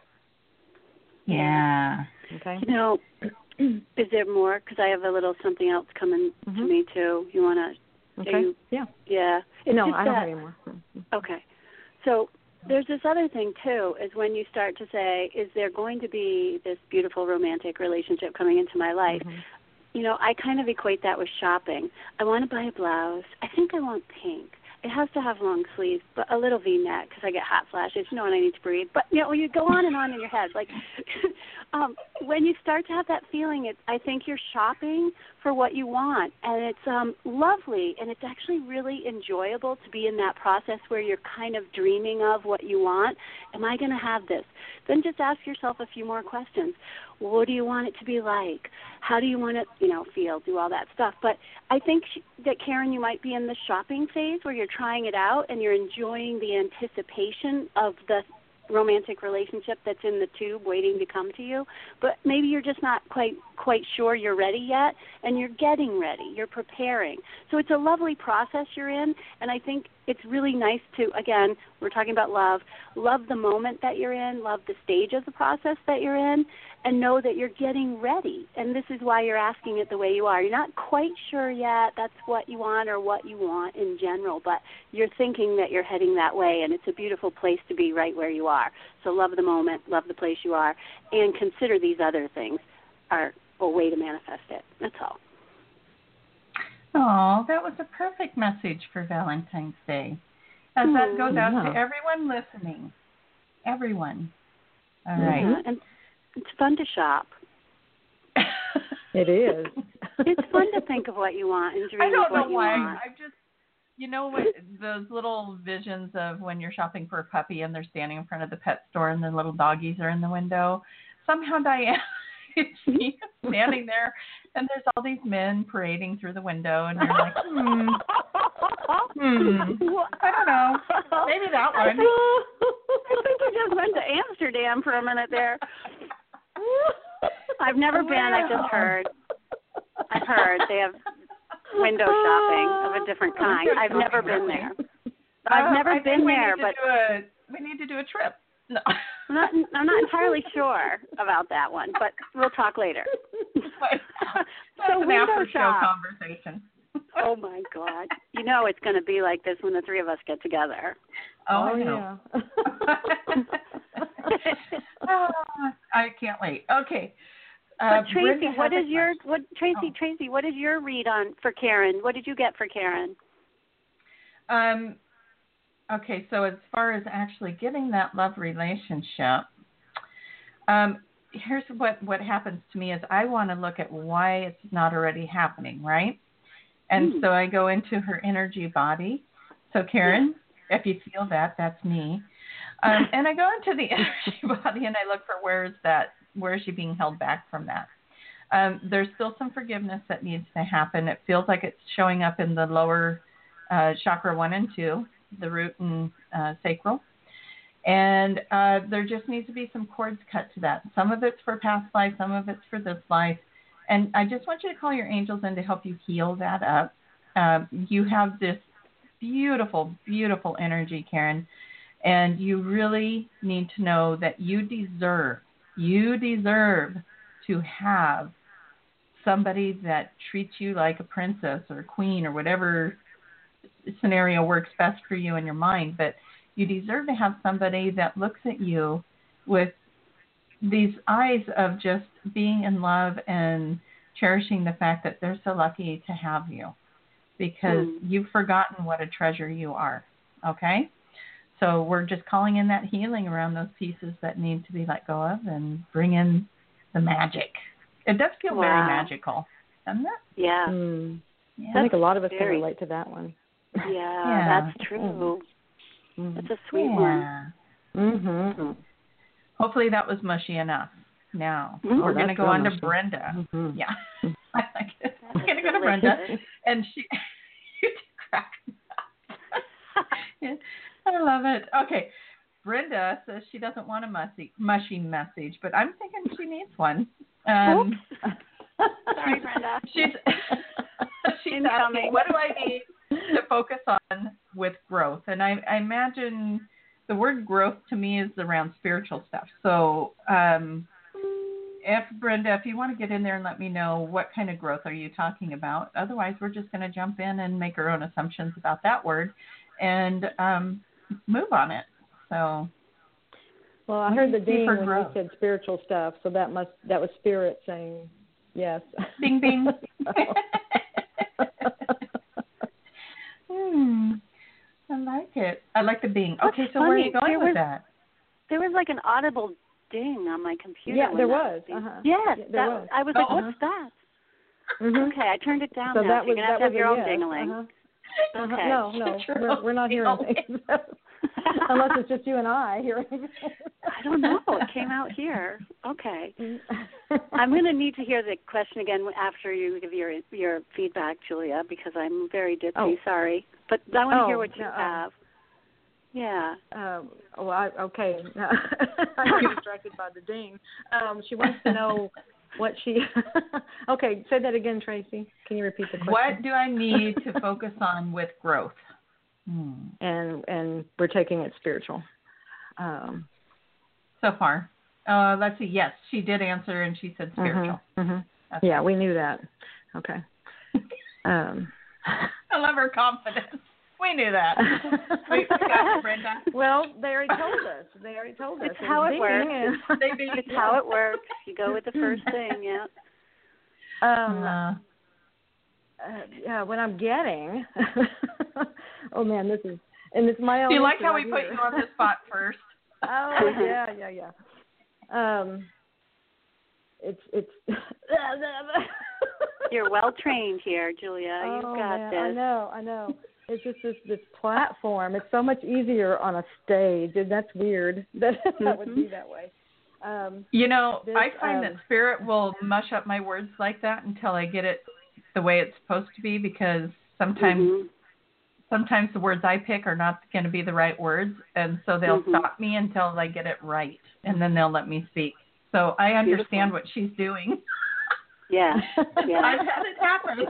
Yeah.
Okay.
Is there more? Because I have a little something else coming to me too. You want to?
Okay. Yeah. No, I don't have any more.
Okay. So there's this other thing too, is when you start to say, is there going to be this beautiful romantic relationship coming into my life? I kind of equate that with shopping. I want to buy a blouse. I think I want pink. It has to have long sleeves, but a little V-neck because I get hot flashes, and I need to breathe. But, you go on and on in your head. Like, when you start to have that feeling, I think you're shopping for what you want. And it's lovely, and it's actually really enjoyable to be in that process where you're kind of dreaming of what you want. Am I going to have this? Then just ask yourself a few more questions. What do you want it to be like? How do you want it, feel? Do all that stuff. But I think that, Karen, you might be in the shopping phase where you're trying it out and you're enjoying the anticipation of the romantic relationship that's in the tube waiting to come to you. But maybe you're just not quite sure you're ready yet, and you're getting ready. You're preparing. So it's a lovely process you're in, and I think it's really nice to, again, we're talking about love the moment that you're in, love the stage of the process that you're in, and know that you're getting ready. And this is why you're asking it the way you are. You're not quite sure yet that's what you want or what you want in general, but you're thinking that you're heading that way, and it's a beautiful place to be right where you are. So love the moment, love the place you are, and consider these other things are a way to manifest it. That's all.
Oh, that was a perfect message for Valentine's Day. As that goes out to everyone listening. Everyone. All right.
Yeah, and it's fun to shop.
It is.
It's fun to think of what you want and dream of what you want. I don't know why.
I just, what, those little visions of when you're shopping for a puppy and they're standing in front of the pet store and the little doggies are in the window. Somehow, Diane, she's standing there and there's all these men parading through the window, and you're like, I don't know. Maybe that one.
I think you just went to Amsterdam for a minute there. I've never been. I just heard. I've heard they have window shopping of a different kind. I've never been there. I've never been there, but
we need to do a trip. No.
I'm not entirely sure about that one, but we'll talk later.
That's an after show conversation.
Oh, my God. You know it's going to be like this when the three of us get together.
Oh, I know.
Yeah.
I can't wait. Okay.
But Tracy, what is your read on for Karen? What did you get for Karen?
Okay, so as far as actually getting that love relationship, here's what happens to me is I want to look at why it's not already happening, right? And so I go into her energy body. So Karen, if you feel that, that's me. And I go into the energy body and I look for where is she being held back from that? There's still some forgiveness that needs to happen. It feels like it's showing up in the lower chakra 1 and 2, the root and sacral. And there just needs to be some cords cut to that. Some of it's for past life, some of it's for this life. And I just want you to call your angels in to help you heal that up. You have this beautiful, beautiful energy, Karen. And you really need to know that you deserve to have somebody that treats you like a princess or a queen or whatever scenario works best for you in your mind. But you deserve to have somebody that looks at you with these eyes of just being in love and cherishing the fact that they're so lucky to have you because you've forgotten what a treasure you are. Okay? So we're just calling in that healing around those pieces that need to be let go of and bring in the magic. It does feel very magical, doesn't it?
Yeah.
Yeah. I think a lot of us can relate to that one.
Yeah, that's true. That's a sweet one.
Mm-hmm.
Hopefully that was mushy enough. Now we're going to go on to Brenda.
Mm-hmm.
Yeah, I like it. We're going to go to Brenda, and she. You crack me up. I love it. Okay, Brenda says she doesn't want a mushy message, but I'm thinking she needs one.
Sorry, Brenda.
She's asking, what do I need to focus on with growth? And I imagine the word growth to me is around spiritual stuff. So Brenda, if you want to get in there and let me know what kind of growth are you talking about. Otherwise, we're just going to jump in and make our own assumptions about that word and move on it. So.
Well, I heard the ding when you said spiritual stuff, so that was spirit saying yes.
Bing, bing. I like it. I like the bing. Okay, so where are you going with that?
There was like an audible ding on my computer.
Yeah, there was.
Yes,
there was.
I was like, what's that?
Mm-hmm.
Okay, I turned it down
so
now.
That
so you're going to have to have your own
dingling.
Okay.
No, we're not hearing things. Unless it's just you and I hearing it.
I don't know. It came out here. Okay. I'm going to need to hear the question again after you give your feedback, Julia, because I'm very ditzy.
Oh.
Sorry. But I want to hear what you have. Yeah.
Okay. I get distracted by the ding. She wants to know what she... Okay, say that again, Tracy. Can you repeat the question?
What do I need to focus on with growth?
And we're taking it spiritual.
So far. Let's see. Yes, she did answer, and she said spiritual.
Mm-hmm. Yeah, we knew that. Okay.
I love her confidence. We knew that. We got you, Brenda.
Well, they already told us.
It's how it works. It's how it works. You go with the first thing, yeah.
What I'm getting. Oh man, this is my own.
Do you like how we put you on the spot first?
Oh yeah. It's.
You're well trained here, Julia. You've got this.
I know. It's just this platform. It's so much easier on a stage, and that's weird that would be that way. I find that spirit will mush up my words like that until I get it the way it's supposed to be, because sometimes the words I pick are not going to be the right words, and so they'll stop me until I get it right, and then they'll let me speak. So I understand what she's doing.
Yeah.
I've had it happen.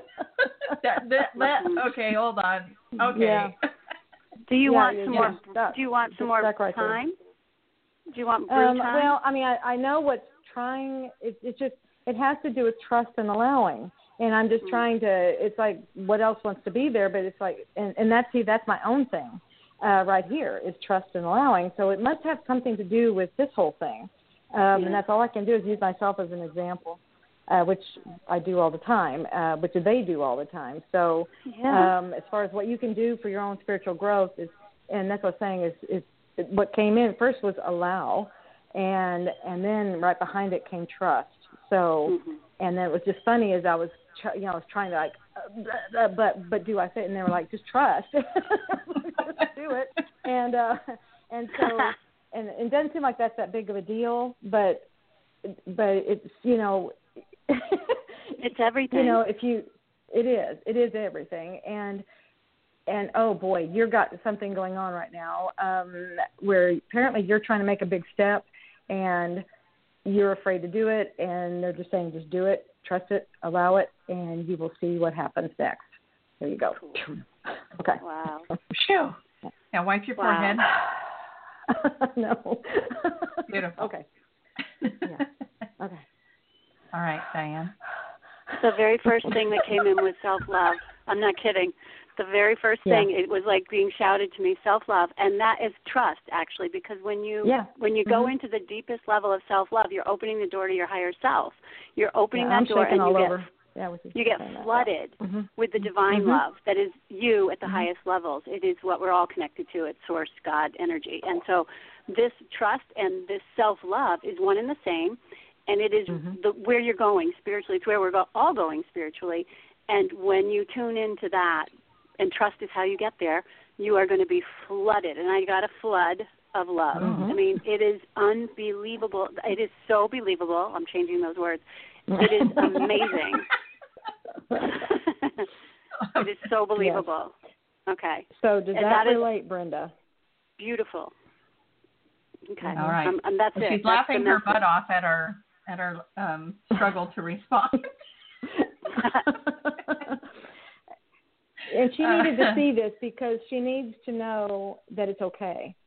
Okay, hold on. Okay.
Yeah.
Do you want some more? Do you want some more time? Do you want brew time?
Well, I mean, I know what's trying. It's just it has to do with trust and allowing. And I'm just trying to, it's like, what else wants to be there? But it's like, and that's my own thing right here is trust and allowing. So it must have something to do with this whole thing. And that's all I can do is use myself as an example, which I do all the time, which they do all the time. So as far as what you can do for your own spiritual growth is, and that's what I'm saying is what came in first was allow, and then right behind it came trust. So, and then it was just funny as I was, I was trying to like, but do I say it? And they were like, just trust, just do it. And so, and it doesn't seem like that's that big of a deal, but it's,
it's everything.
It is everything. And oh boy, you've got something going on right now where apparently you're trying to make a big step and you're afraid to do it, and they're just saying, just do it, trust it, allow it, and you will see what happens next. There you go.
Cool.
Okay.
Wow.
Phew. Now wipe your forehead.
No.
Beautiful.
Okay. Yeah. Okay.
All right, Diane.
The very first thing that came in was self-love. I'm not kidding. The very first thing, it was like being shouted to me, self-love, and that is trust, actually, because when you go into the deepest level of self-love, you're opening the door to your higher self. You're opening that door, and you get flooded with the divine love that is you at the highest levels. It is what we're all connected to. It's source, God, energy. And so this trust and this self-love is one and the same, and it is where you're going spiritually. It's where we're all going spiritually. And when you tune into that, and trust is how you get there, you are going to be flooded. And I got a flood of love. I mean, it is unbelievable. It is so believable. I'm changing those words. It is amazing. It is so believable. Yes. Okay.
So does that relate, Brenda?
Beautiful. Okay.
All right.
And that's it.
She's laughing her butt off at our struggle to respond.
And she needed to see this because she needs to know that it's okay.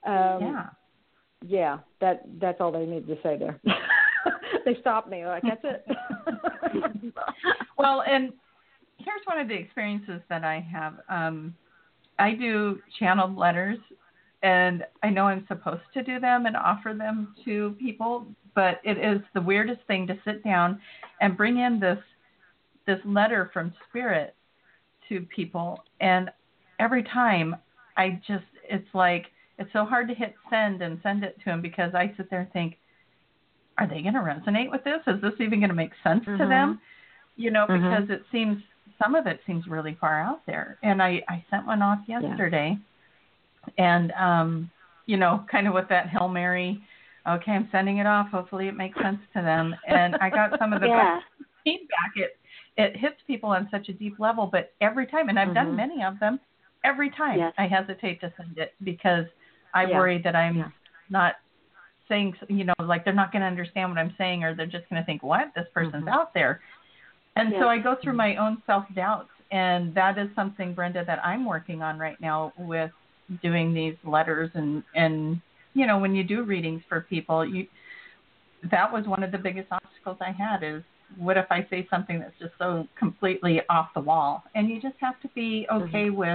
Yeah, that's all they needed to say there. They stopped me. Like, that's it.
Well, and here's one of the experiences that I have. I do channeled letters, and I know I'm supposed to do them and offer them to people, but it is the weirdest thing to sit down and bring in this letter from Spirit to people, and every time it's like it's so hard to hit send and send it to them because I sit there and think, are they going to resonate with this? Is this even going to make sense to them? Because some of it seems really far out there. And I sent one off yesterday, and kind of with that Hail Mary, okay, I'm sending it off, hopefully it makes sense to them. And I got some of the best feedback. It hits people on such a deep level, but every time, and I've done many of them, every time I hesitate to send it because I worry that I'm not saying, like they're not going to understand what I'm saying, or they're just going to think, what? This person's out there. And so I go through my own self-doubts, and that is something, Brenda, that I'm working on right now with doing these letters and when you do readings for people, that was one of the biggest obstacles I had is, what if I say something that's just so completely off the wall? And you just have to be okay with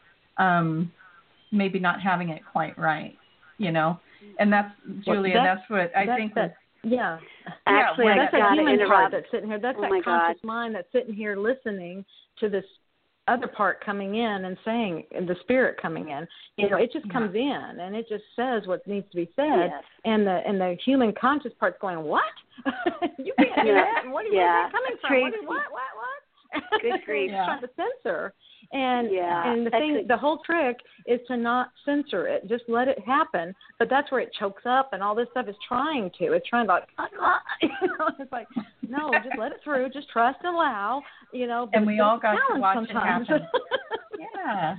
maybe not having it quite right, And that's, Julia, that's what I think that.
Yeah.
Actually,
that's
that
human part that's sitting here. That's that conscious mind that's sitting here listening to this other part coming in and saying, and the Spirit coming in. It just comes in and it just says what needs to be said.
Yes.
And the human conscious part's going, what? You can't do that. And where is that coming from? What?
Good grief.
Trying to censor. And the whole trick is to not censor it. Just let it happen. But that's where it chokes up, and all this stuff is trying to. It's trying to it's like, no, just let it through. Just trust and allow.
And we all got to watch
sometimes.
it happen. Yeah.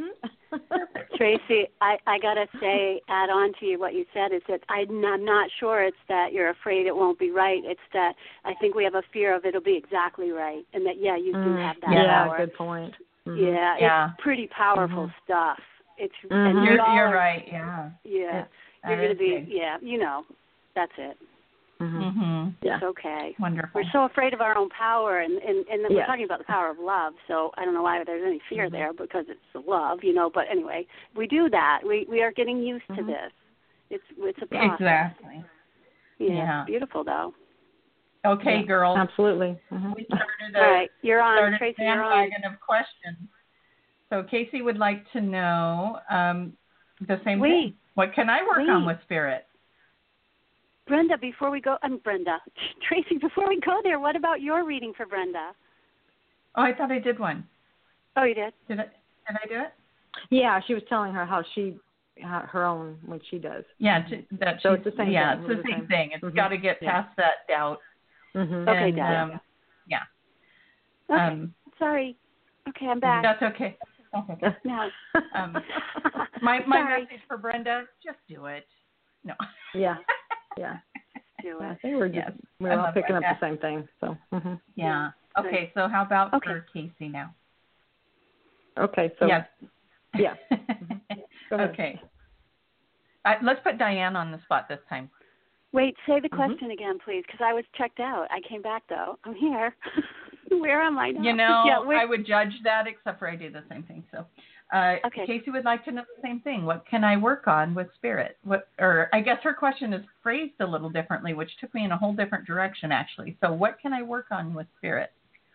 Tracy, I gotta say, add on to you what you said is that I'm not sure it's that you're afraid it won't be right. It's that I think we have a fear of it'll be exactly right, and that you do have that power.
Good point.
It's pretty powerful stuff. It's
you're right. Yeah.
Yeah, you're gonna be. Big. Yeah, that's it. It's okay.
Wonderful.
We're so afraid of our own power, and we're talking about the power of love. So I don't know why there's any fear there, because it's the love, But anyway, we do that. We are getting used to this. It's a process.
Exactly.
Yeah. It's beautiful though.
Okay, girls.
Absolutely.
We started
all right, you're on, Tracy. You're on.
Of questions. So Casey would like to know the same thing. What can I work on with spirit?
Brenda, before we go, Tracy, before we go there, what about your reading for Brenda?
Oh, I thought I did one.
Oh, you did?
Did I do it?
Yeah, she was telling her how her own, when she does.
Yeah,
so it's the same thing.
Yeah, it's the same thing. It's got to get past that doubt.
Okay, doubt.
Yeah.
Okay, sorry. Okay, I'm back.
That's okay.
No.
My message for Brenda, just do it. No.
Yeah. Yeah.
Do it.
I think we're all picking up the same thing. So.
Yeah. Okay. So how about for Casey now?
Okay. So. Yeah. Go ahead.
Okay. Let's put Diane on the spot this time.
Wait, say the question again, please, because I was checked out. I came back though. I'm here. Where am I now?
I would judge that, except for I do the same thing. So, Casey would like to know the same thing. What can I work on with spirit? Or I guess her question is phrased a little differently, which took me in a whole different direction, actually. So, what can I work on with spirit?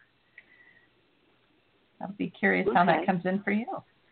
I'll be curious how that comes in for you.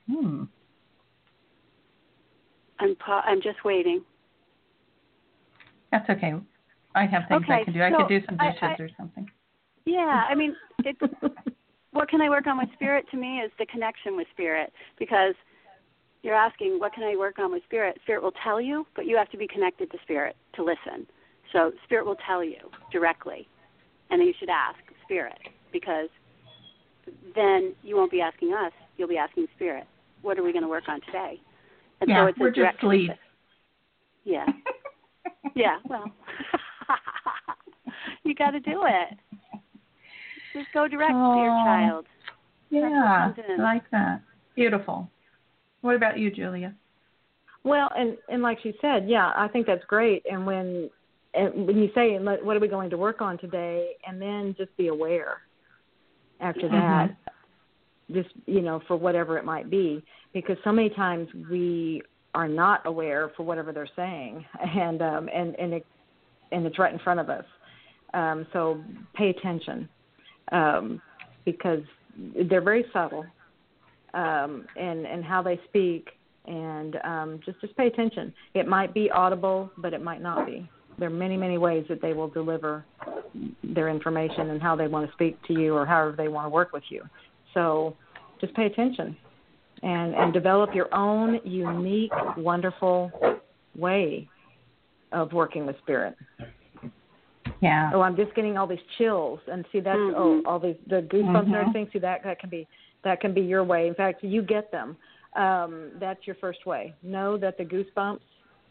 I'm just waiting.
That's okay. I have things I can do. I could do some dishes or something.
Yeah, I mean, what can I work on with spirit to me is the connection with spirit, because you're asking, what can I work on with spirit? Spirit will tell you, but you have to be connected to spirit to listen. So spirit will tell you directly, and then you should ask spirit, because then you won't be asking us, you'll be asking spirit, what are we going to work on today? And so it's
we're just leads.
Yeah. Yeah, well, you got to do it. Just go direct to your child.
Yeah, I like that. Beautiful. What about you, Julia?
Well, and like she said, I think that's great. And when you say, what are we going to work on today, and then just be aware after that, just, for whatever it might be, because so many times we are not aware for whatever they're saying, and it's right in front of us. So pay attention, because they're very subtle, and how they speak, and just pay attention. It might be audible, but it might not be. There are many, many ways that they will deliver their information and how they want to speak to you or however they want to work with you. So just pay attention and develop your own unique, wonderful way of working with spirit.
Yeah.
Oh, I'm just getting all these chills, and see that's all the goosebumps and everything. See, that can be your way. In fact, you get them. That's your first way. Know that the goosebumps.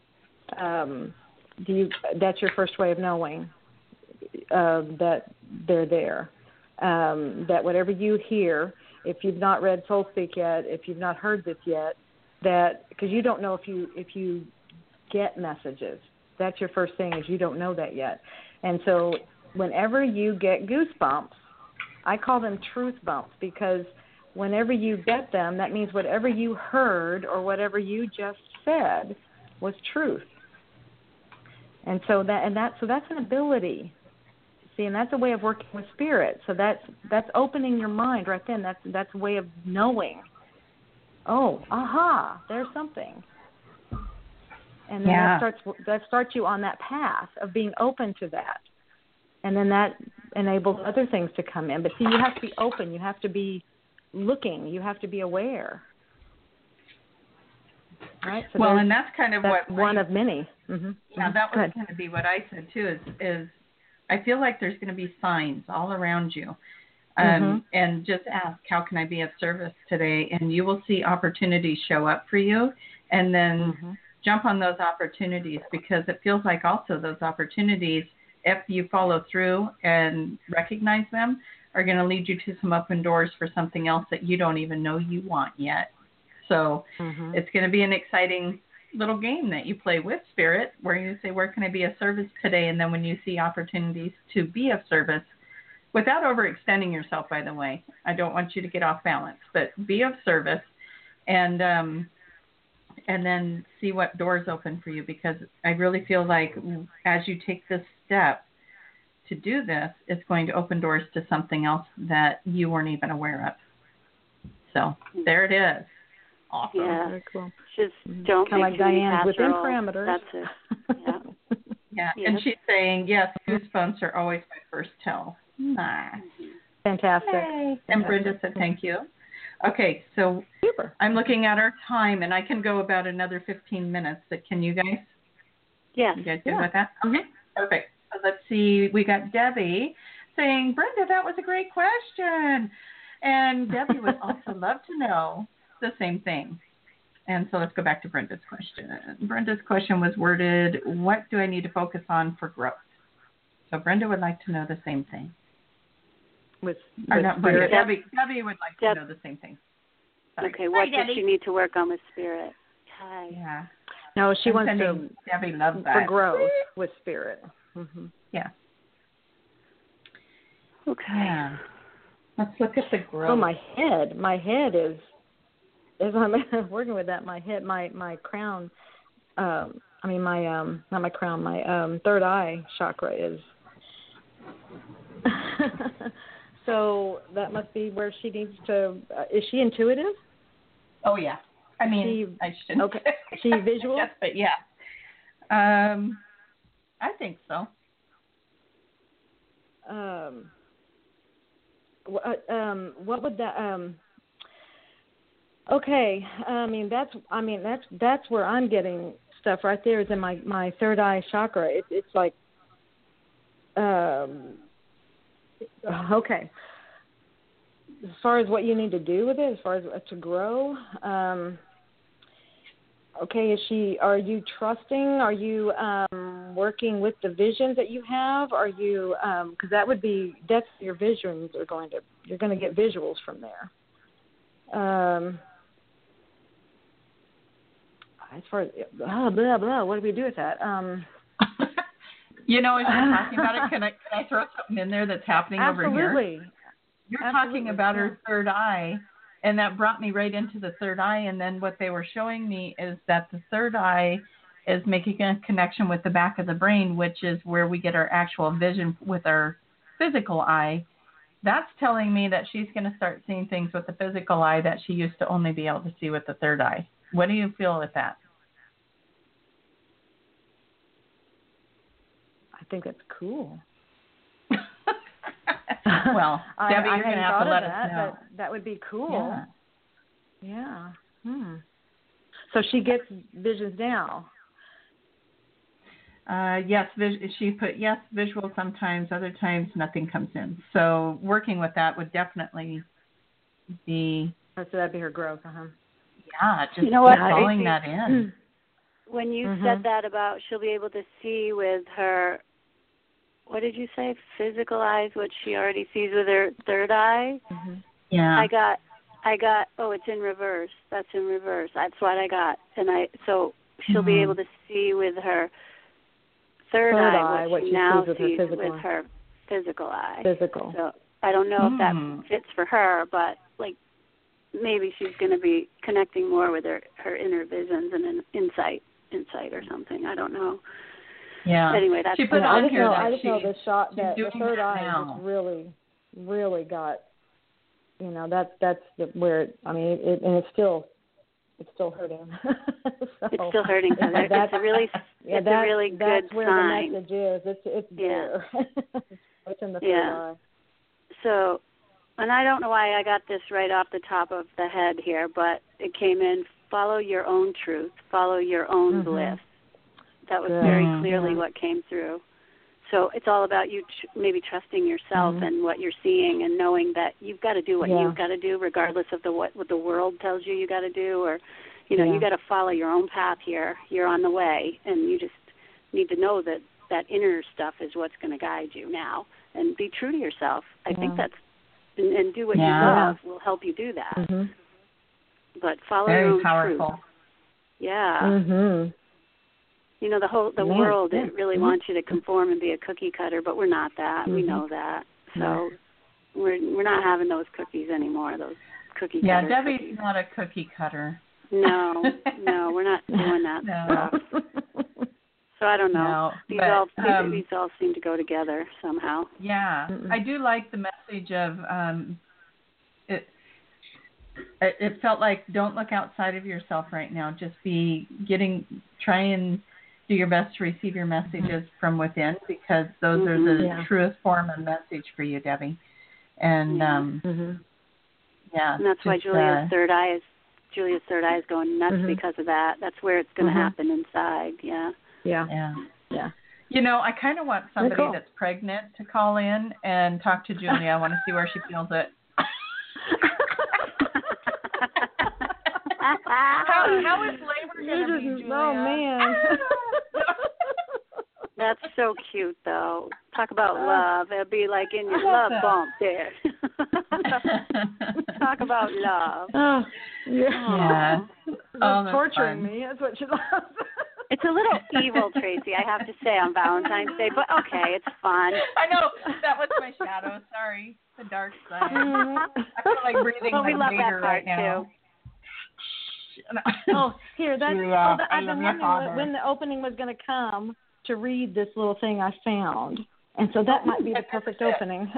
That's your first way of knowing that they're there. That whatever you hear, if you've not read Soul Speak yet, if you've not heard this yet, that because you don't know if you get messages. That's your first thing, is you don't know that yet. And so whenever you get goosebumps, I call them truth bumps, because whenever you get them, that means whatever you heard or whatever you just said was truth. And so that's an ability. See, and that's a way of working with spirit. So that's opening your mind right then. That's a way of knowing. Oh, aha, there's something. And then that starts you on that path of being open to that. And then that enables other things to come in. But see, you have to be open. You have to be looking. You have to be aware. Right? So
and that's kind of what
one of many.
Yeah, that was going to be what I said too. Is I feel like there's going to be signs all around you, and just ask, how can I be of service today? And you will see opportunities show up for you, and then jump on those opportunities, because it feels like also those opportunities, if you follow through and recognize them, are going to lead you to some open doors for something else that you don't even know you want yet. So it's going to be an exciting little game that you play with Spirit, where you say, where can I be of service today? And then when you see opportunities to be of service, without overextending yourself, by the way, I don't want you to get off balance, but be of service, and then see what doors open for you, because I really feel like as you take this step to do this, it's going to open doors to something else that you weren't even aware of. So there it is. Awesome.
Yeah.
Very cool.
Just don't
kind of like Diane's within
parameters.
parameters.
That's it. Yeah.
Yeah. Yes. And she's saying, yes, goosebumps are always my first tell. Nice.
Fantastic.
Yay. And Brenda said thank you. Okay, so
super.
I'm looking at our time, and I can go about another 15 minutes. But can you guys?
Yes.
You guys good with that? Okay, perfect. So let's see. We got Debbie saying, Brenda, that was a great question. And Debbie would also love to know the same thing. And so let's go back to Brenda's question. Brenda's question was worded, what do I need to focus on for growth? So Brenda would like to know the same thing.
With
not Brenda. Debbie would like to know the same thing. Sorry.
Okay, what does she need to work on with Spirit? Hi.
Yeah.
No, she wants to
Debbie loves that.
for growth with Spirit. Mm-hmm.
Yeah.
Okay.
Yeah. Let's look at the growth.
Oh, my head is as I'm working with that. My head, my crown. Not my crown. My third eye chakra is. So that must be where she needs to. Is she intuitive?
Oh yeah. I mean, I shouldn't.
Okay. She visual?
Yes, but yeah. I think so.
What would that? Okay. That's where I'm getting stuff right there. Is in my third eye chakra. It's like. Okay. As far as what you need to do with it, as far as to grow, okay, are you trusting? Are you working with the visions that you have? Are you, because that's your visions you're going to get visuals from there. As far as, blah, blah, what do we do with that?
You know, as you're talking about it, can I throw something in there that's happening over here?
Absolutely.
You're talking about her third eye, and that brought me right into the third eye. And then what they were showing me is that the third eye is making a connection with the back of the brain, which is where we get our actual vision with our physical eye. That's telling me that she's going to start seeing things with the physical eye that she used to only be able to see with the third eye. What do you feel with that?
I think that's cool.
Well, Debbie, you're going to have to let us know.
That would be cool. Yeah. So she gets visions now.
Yes, she put yes, visual sometimes, other times nothing comes in. So working with that would definitely be...
So that'd be her growth,
Yeah, just calling that in.
When you said that about she'll be able to see with her, what did you say, physical eyes, what she already sees with her third eye?
Mm-hmm.
Yeah. I got, it's in reverse. That's in reverse. That's what I got. And so she'll be able to see with her third eye what she now sees with her physical eye.
Physical.
So I don't know if that fits for her, but like maybe she's going to be connecting more with her inner visions and an insight or something. I don't know.
Yeah.
Anyway, that's
she put on here
I just know the shot that the third eye
now.
just really got. That's where it's still hurting. So,
it's still hurting. It's a really good
that's where
sign.
The message is. It's there. It's in the third eye.
So, and I don't know why I got this right off the top of the head here, but it came in, follow your own truth, follow your own bliss. That was very clearly what came through. So it's all about you maybe trusting yourself and what you're seeing and knowing that you've got to do what you've got to do regardless of what the world tells you got to do, or, you got to follow your own path here. You're on the way, and you just need to know that inner stuff is what's going to guide you now, and be true to yourself. I think that's, and do what you love will help you do that. But follow your own truth. Yeah.
Mhm.
You know, the world, it really wants you to conform and be a cookie cutter, but we're not that. We know that. So we're not having those cookies anymore, those cookie cutter.
Yeah, Debbie's
cookies.
not a cookie cutter.
No, we're not doing that stuff. So I don't know. These all seem to go together somehow.
Yeah, I do like the message of it felt like don't look outside of yourself right now. Just try and do your best to receive your messages from within, because those are the truest form of message for you, Debbie. And
and that's why Julia's third eye is going nuts because of that. That's where it's going to happen inside. Yeah. You know, I kind of want somebody that's pregnant to call in and talk to Julia. I want to see where she feels it. How is labor going to be, Julia?
Oh, man.
That's so cute, though. Talk about love. It'll be like in your love bump there. Talk about love.
Oh,
yeah.
Torturing me. That's what she loves.
It's a little evil, Tracy, I have to say, on Valentine's Day, but okay, it's fun.
I know. That was my shadow. Sorry. The dark side. I feel like breathing like Vader right now.
Oh, here, I've been wondering when the opening was going to come to read this little thing I found. And so that might be the perfect opening.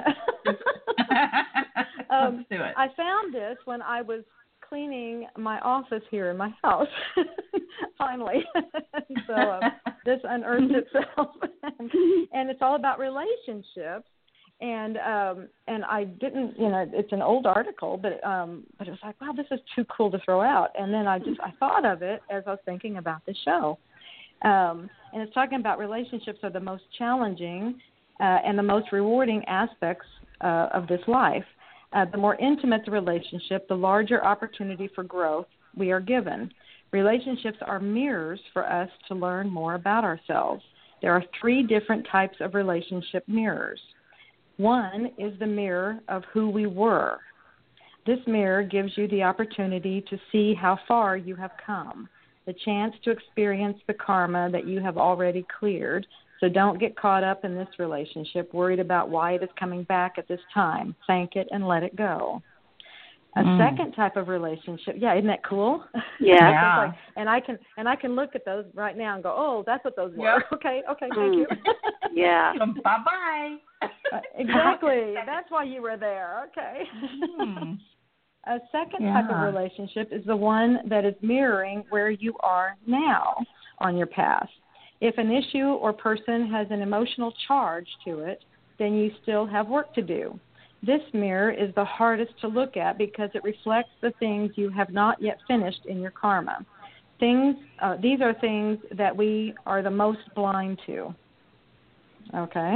Let's do it.
I found this when I was cleaning my office here in my house, finally. So this unearthed itself. And it's all about relationships. And I didn't, it's an old article, but it was like, wow, this is too cool to throw out. And then I thought of it as I was thinking about the show. And it's talking about relationships are the most challenging and the most rewarding aspects of this life. The more intimate the relationship, the larger opportunity for growth we are given. Relationships are mirrors for us to learn more about ourselves. There are 3 different types of relationship mirrors. One is the mirror of who we were. This mirror gives you the opportunity to see how far you have come, the chance to experience the karma that you have already cleared. So don't get caught up in this relationship, worried about why it is coming back at this time. Thank it and let it go. A second type of relationship, isn't that cool?
Yeah.
And I can look at those right now and go, oh, that's what those were. Yep. Okay, thank you.
Yeah.
Bye-bye.
Exactly. That's why you were there. Okay. A second type of relationship is the one that is mirroring where you are now on your path. If an issue or person has an emotional charge to it, then you still have work to do. This mirror is the hardest to look at because it reflects the things you have not yet finished in your karma. These are things that we are the most blind to. Okay?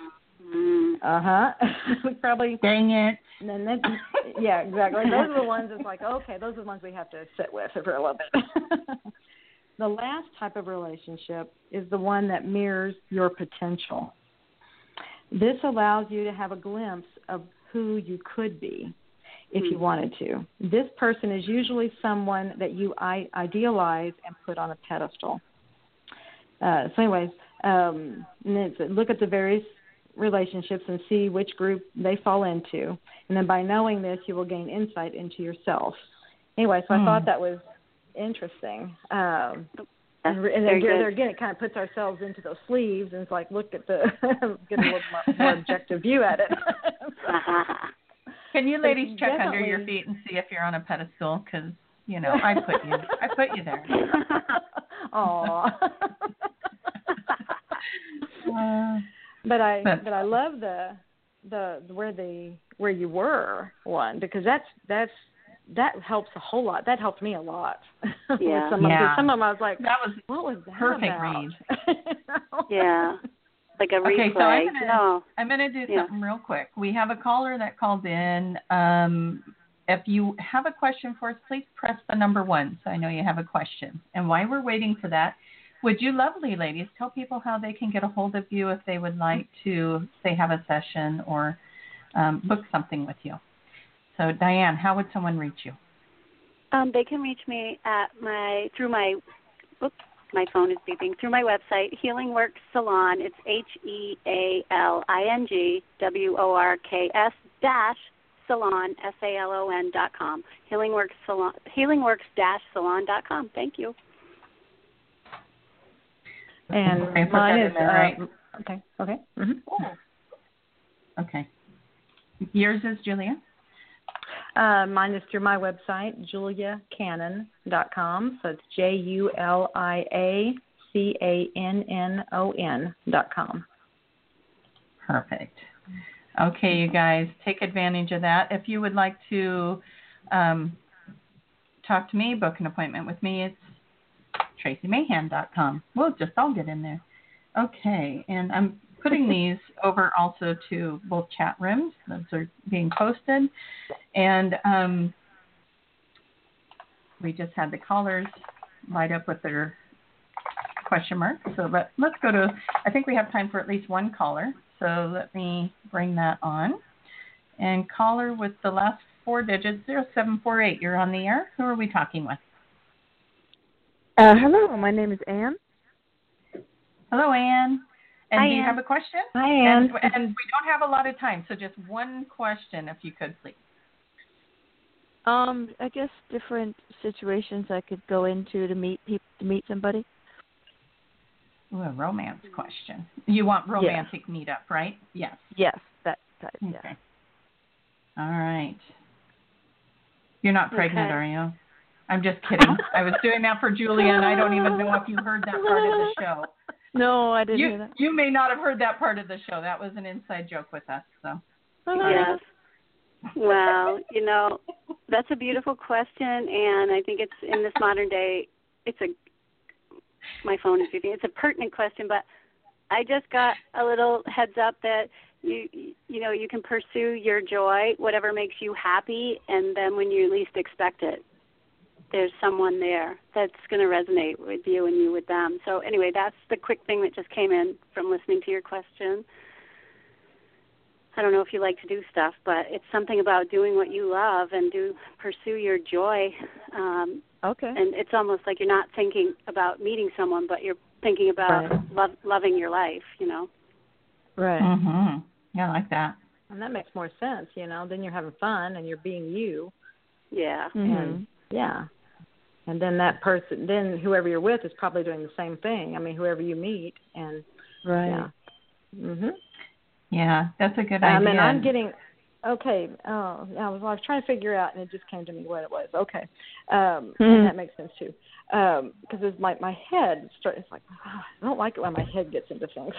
We probably...
Dang it.
Yeah, exactly. Those are the ones that's like, okay, those are the ones we have to sit with for a little bit. The last type of relationship is the one that mirrors your potential. This allows you to have a glimpse of who you could be if you wanted to. This person is usually someone that you idealize and put on a pedestal. Look at the various relationships and see which group they fall into. And then by knowing this, you will gain insight into yourself. Anyway, so I thought that was interesting. And there again, it kind of puts ourselves into those sleeves, and it's like, look at get a little more objective view at it.
Can you ladies check under your feet and see if you're on a pedestal? Because, I put you there.
Aw. But I love the where you were one, because that helps a whole lot. That helped me a lot.
Yeah.
Some of them I was like, what was that
perfect
about?
read.
Yeah. Like a replay.
Okay, so I'm gonna do something real quick. We have a caller that called in. If you have a question for us, please press the number 1 so I know you have a question. And while we're waiting for that, would you lovely ladies tell people how they can get a hold of you if they would like to, say, have a session or book something with you? So, Diane, how would someone reach you?
They can reach me at my phone is beeping, through my website, Healing Works Salon. It's HealingWorks Salon, SALON.com. HealingWorks-Salon.com. Thank you.
And mine is
right.
Okay. Mm-hmm.
Okay. Yours is Julia?
Mine is through my website, juliacannon.com. So it's JuliaCannon.com.
Perfect. Okay, you guys, take advantage of that. If you would like to talk to me, book an appointment with me, it's TracyMahan.com. We'll just all get in there. Okay, and I'm putting these over also to both chat rooms. Those are being posted. And we just had the callers light up with their question mark. So let's go to, I think we have time for at least one caller. So let me bring that on. And caller with the last four digits, 0748. You're on the air. Who are we talking with?
Hello, my name is Ann.
Hello, Ann. And
Hi,
do you
Ann.
have a question?
Hi, Ann.
And we don't have a lot of time, so just one question, if you could, please.
I guess different situations I could go into to meet somebody.
Ooh, a romance question. You want romantic meetup, right? Yes.
Yes, that type.
Okay.
Yeah.
All right. You're not pregnant,
Okay.
are you? I'm just kidding. I was doing that for Julia, and I don't even know if you heard that part of the show.
No, I didn't hear that.
You may not have heard that part of the show. That was an inside joke with us. So.
Yes. Well, that's a beautiful question, and I think it's in this modern day. My phone is beeping. It's a pertinent question, but I just got a little heads up that you can pursue your joy, whatever makes you happy, and then when you least expect it, there's someone there that's going to resonate with you and you with them. So anyway, that's the quick thing that just came in from listening to your question. I don't know if you like to do stuff, but it's something about doing what you love and pursue your joy.
Okay.
And it's almost like you're not thinking about meeting someone, but you're thinking about loving your life,
Right.
Mm-hmm. Yeah, I like that.
And that makes more sense, Then you're having fun and you're being you.
Yeah.
Mm-hmm.
And and then that person, then whoever you're with is probably doing the same thing. I mean, whoever you meet, and
right.
Yeah. Mhm.
Yeah, that's a good idea.
And I'm getting. Okay. Oh, I was trying to figure out, and it just came to me what it was. Okay. And that makes sense too. Because it's my head starts. It's like I don't like it when my head gets into things.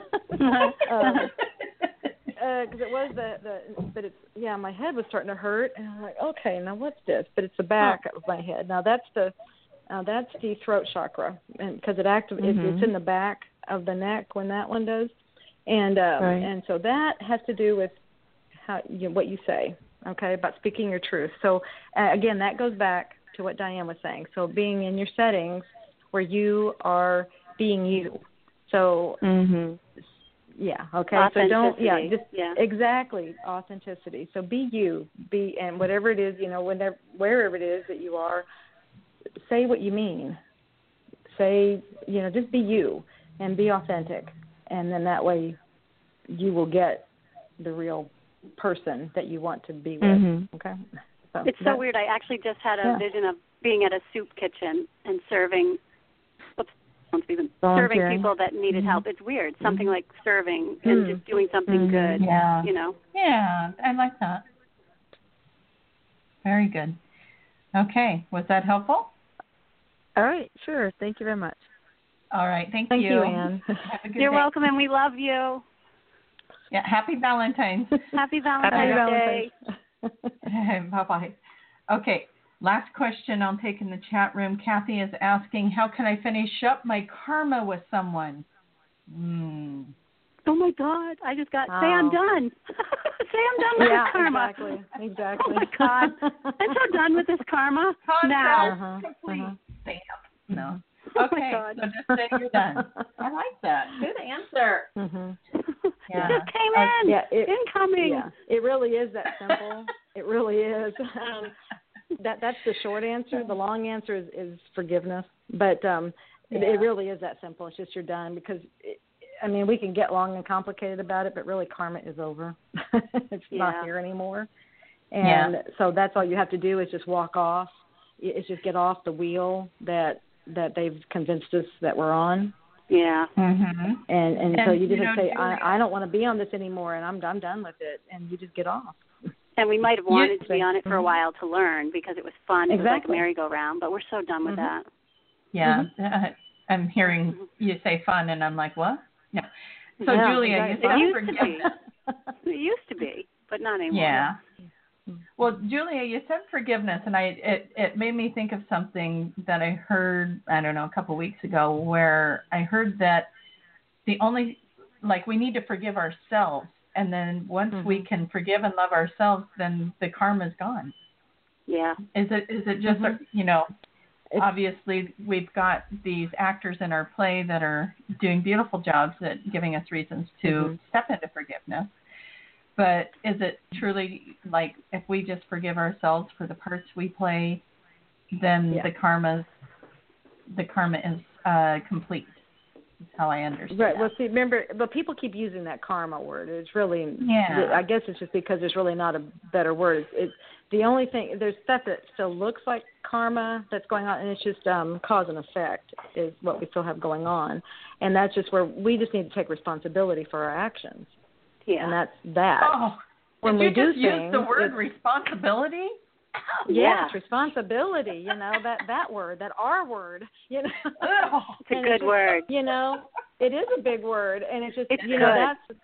Because it was but it's my head was starting to hurt, and I'm like, okay, now what's this? But it's the back of my head. Now that's the throat chakra, and because it's in the back of the neck when that one does, and and so that has to do with how what you say, okay, about speaking your truth. So again, that goes back to what Diane was saying. So being in your settings where you are being you. So. Yeah. Okay. So don't. Yeah. Just exactly authenticity. So be you. And whatever it is, wherever it is that you are, say what you mean. Say, just be you and be authentic, and then that way, you will get the real person that you want to be with. Okay. So
it's so weird. I actually just had a vision of being at a soup kitchen and serving. Serving people that needed help. It's weird. Something like serving and just doing something good.
Yeah. Yeah, I like that. Very good. Okay, was that helpful?
All right, sure. Thank you very much.
All right, thank you.
Thank you, Ann.
Have a good
You're
day.
welcome, and we love you.
Yeah, happy Valentine's.
Happy Valentine's Day.
Bye-bye. Okay. Last question I'll take in the chat room. Kathy is asking, how can I finish up my karma with someone?
Oh, my God. I just got, say I'm done. Say I'm done with this karma.
Exactly.
Oh, my God. I'm so done with this karma now.
Complete. No.
Oh,
Okay,
my God.
so just say you're done. I like that. Good answer.
Yeah. It just came in. Incoming.
Yeah, it really is that simple. It really is. That's the short answer. The long answer is forgiveness. But it really is that simple. It's just you're done because, we can get long and complicated about it, but really karma is over. It's not here anymore. And so that's all you have to do is just walk off. It's just get off the wheel that they've convinced us that we're on.
Yeah.
Mm-hmm. And so you just say, I don't want to be on this anymore, and I'm done with it, and you just get off.
And we might have wanted to be on it for a while to learn because it was fun. It was like a merry-go-round, but we're so done with that.
Yeah. I'm hearing you say fun, and I'm like, what? No. So, Julia, you said forgiveness.
It used to be, but not anymore.
Yeah. Well, Julia, you said forgiveness, and it made me think of something that I heard, I don't know, a couple of weeks ago, where I heard that we need to forgive ourselves, and then once we can forgive and love ourselves, then the karma's gone.
Yeah.
Is it just, obviously we've got these actors in our play that are doing beautiful jobs at giving us reasons to step into forgiveness. But is it truly like if we just forgive ourselves for the parts we play, then the karma is complete? Is how I understand.
Right. Well, see, remember, but people keep using that karma word. It's really, I guess it's just because there's really not a better word. It's the only thing. There's stuff that still looks like karma that's going on, and it's just cause and effect is what we still have going on, and that's just where we just need to take responsibility for our actions. Yeah. And that's that.
Oh, when we do use the word responsibility?
Yes, responsibility, that word, that R word,
It's a good word.
It is a big word, and it's just,
good.
That's,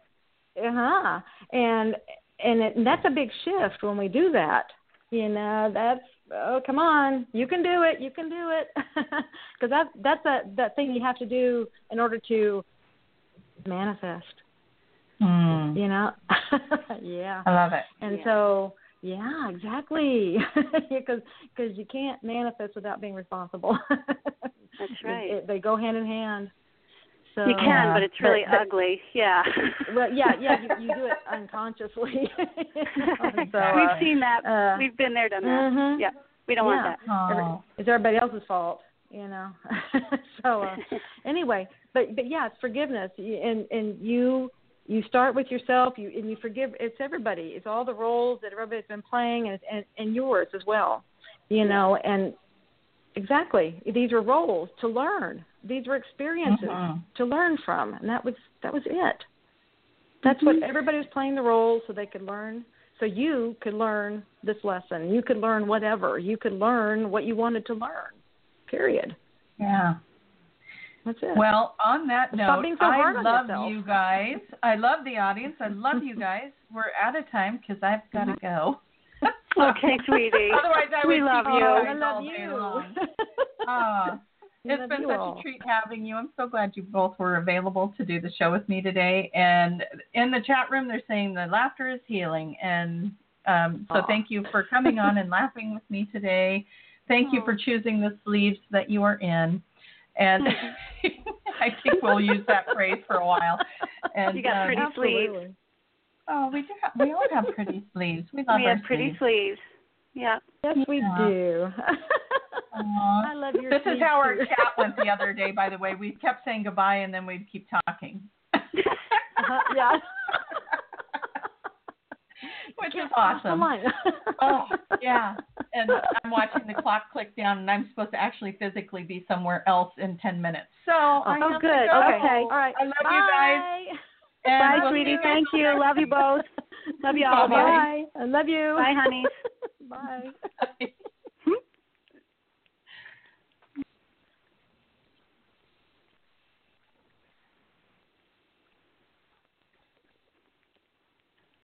and that's a big shift when we do that. That's, come on, you can do it, because that's that thing you have to do in order to manifest. Yeah.
I love it.
And so, yeah, exactly. Because you can't manifest without being responsible.
That's right.
They go hand in hand. So
you can, but it's really ugly. Yeah.
Well, yeah. You do it unconsciously.
So, we've seen that. We've been there, done that. Mm-hmm. Yeah. We don't want that.
It's everybody else's fault, So anyway, but yeah, it's forgiveness, and you start with yourself, and you forgive. It's everybody. It's all the roles that everybody's been playing, and yours as well. And exactly, these are roles to learn. These were experiences to learn from, and that was it. That's what everybody was playing the roles so they could learn. So you could learn this lesson. You could learn whatever. You could learn what you wanted to learn. Period.
Yeah.
That's it.
Well, on that note, I love
you
guys. I love the audience. I love you guys. We're out of time because I've got to go.
Okay, sweetie.
Otherwise,
we love you.
I love you.
It's been such a treat having you. I'm so glad you both were available to do the show with me today. And in the chat room, they're saying the laughter is healing. And so thank you for coming on and laughing with me today. Thank you for choosing the sleeves that you are in. And I think we'll use that phrase for a while. And
you got pretty sleeves.
Oh, we do. We all have pretty sleeves. We have
pretty sleeves. Yeah.
Yes, we do. I love your
This is how our chat went the other day, by the way. We kept saying goodbye, and then we'd keep talking.
Yeah.
Which is awesome. Oh, yeah. And I'm watching the clock click down, and I'm supposed to actually physically be somewhere else in 10 minutes. So I have
good.
To go.
Okay.
All right.
I love you guys.
Bye, sweetie. Thank you. Love you both. Love you all.
Bye. I love you.
Bye, honey.
Bye.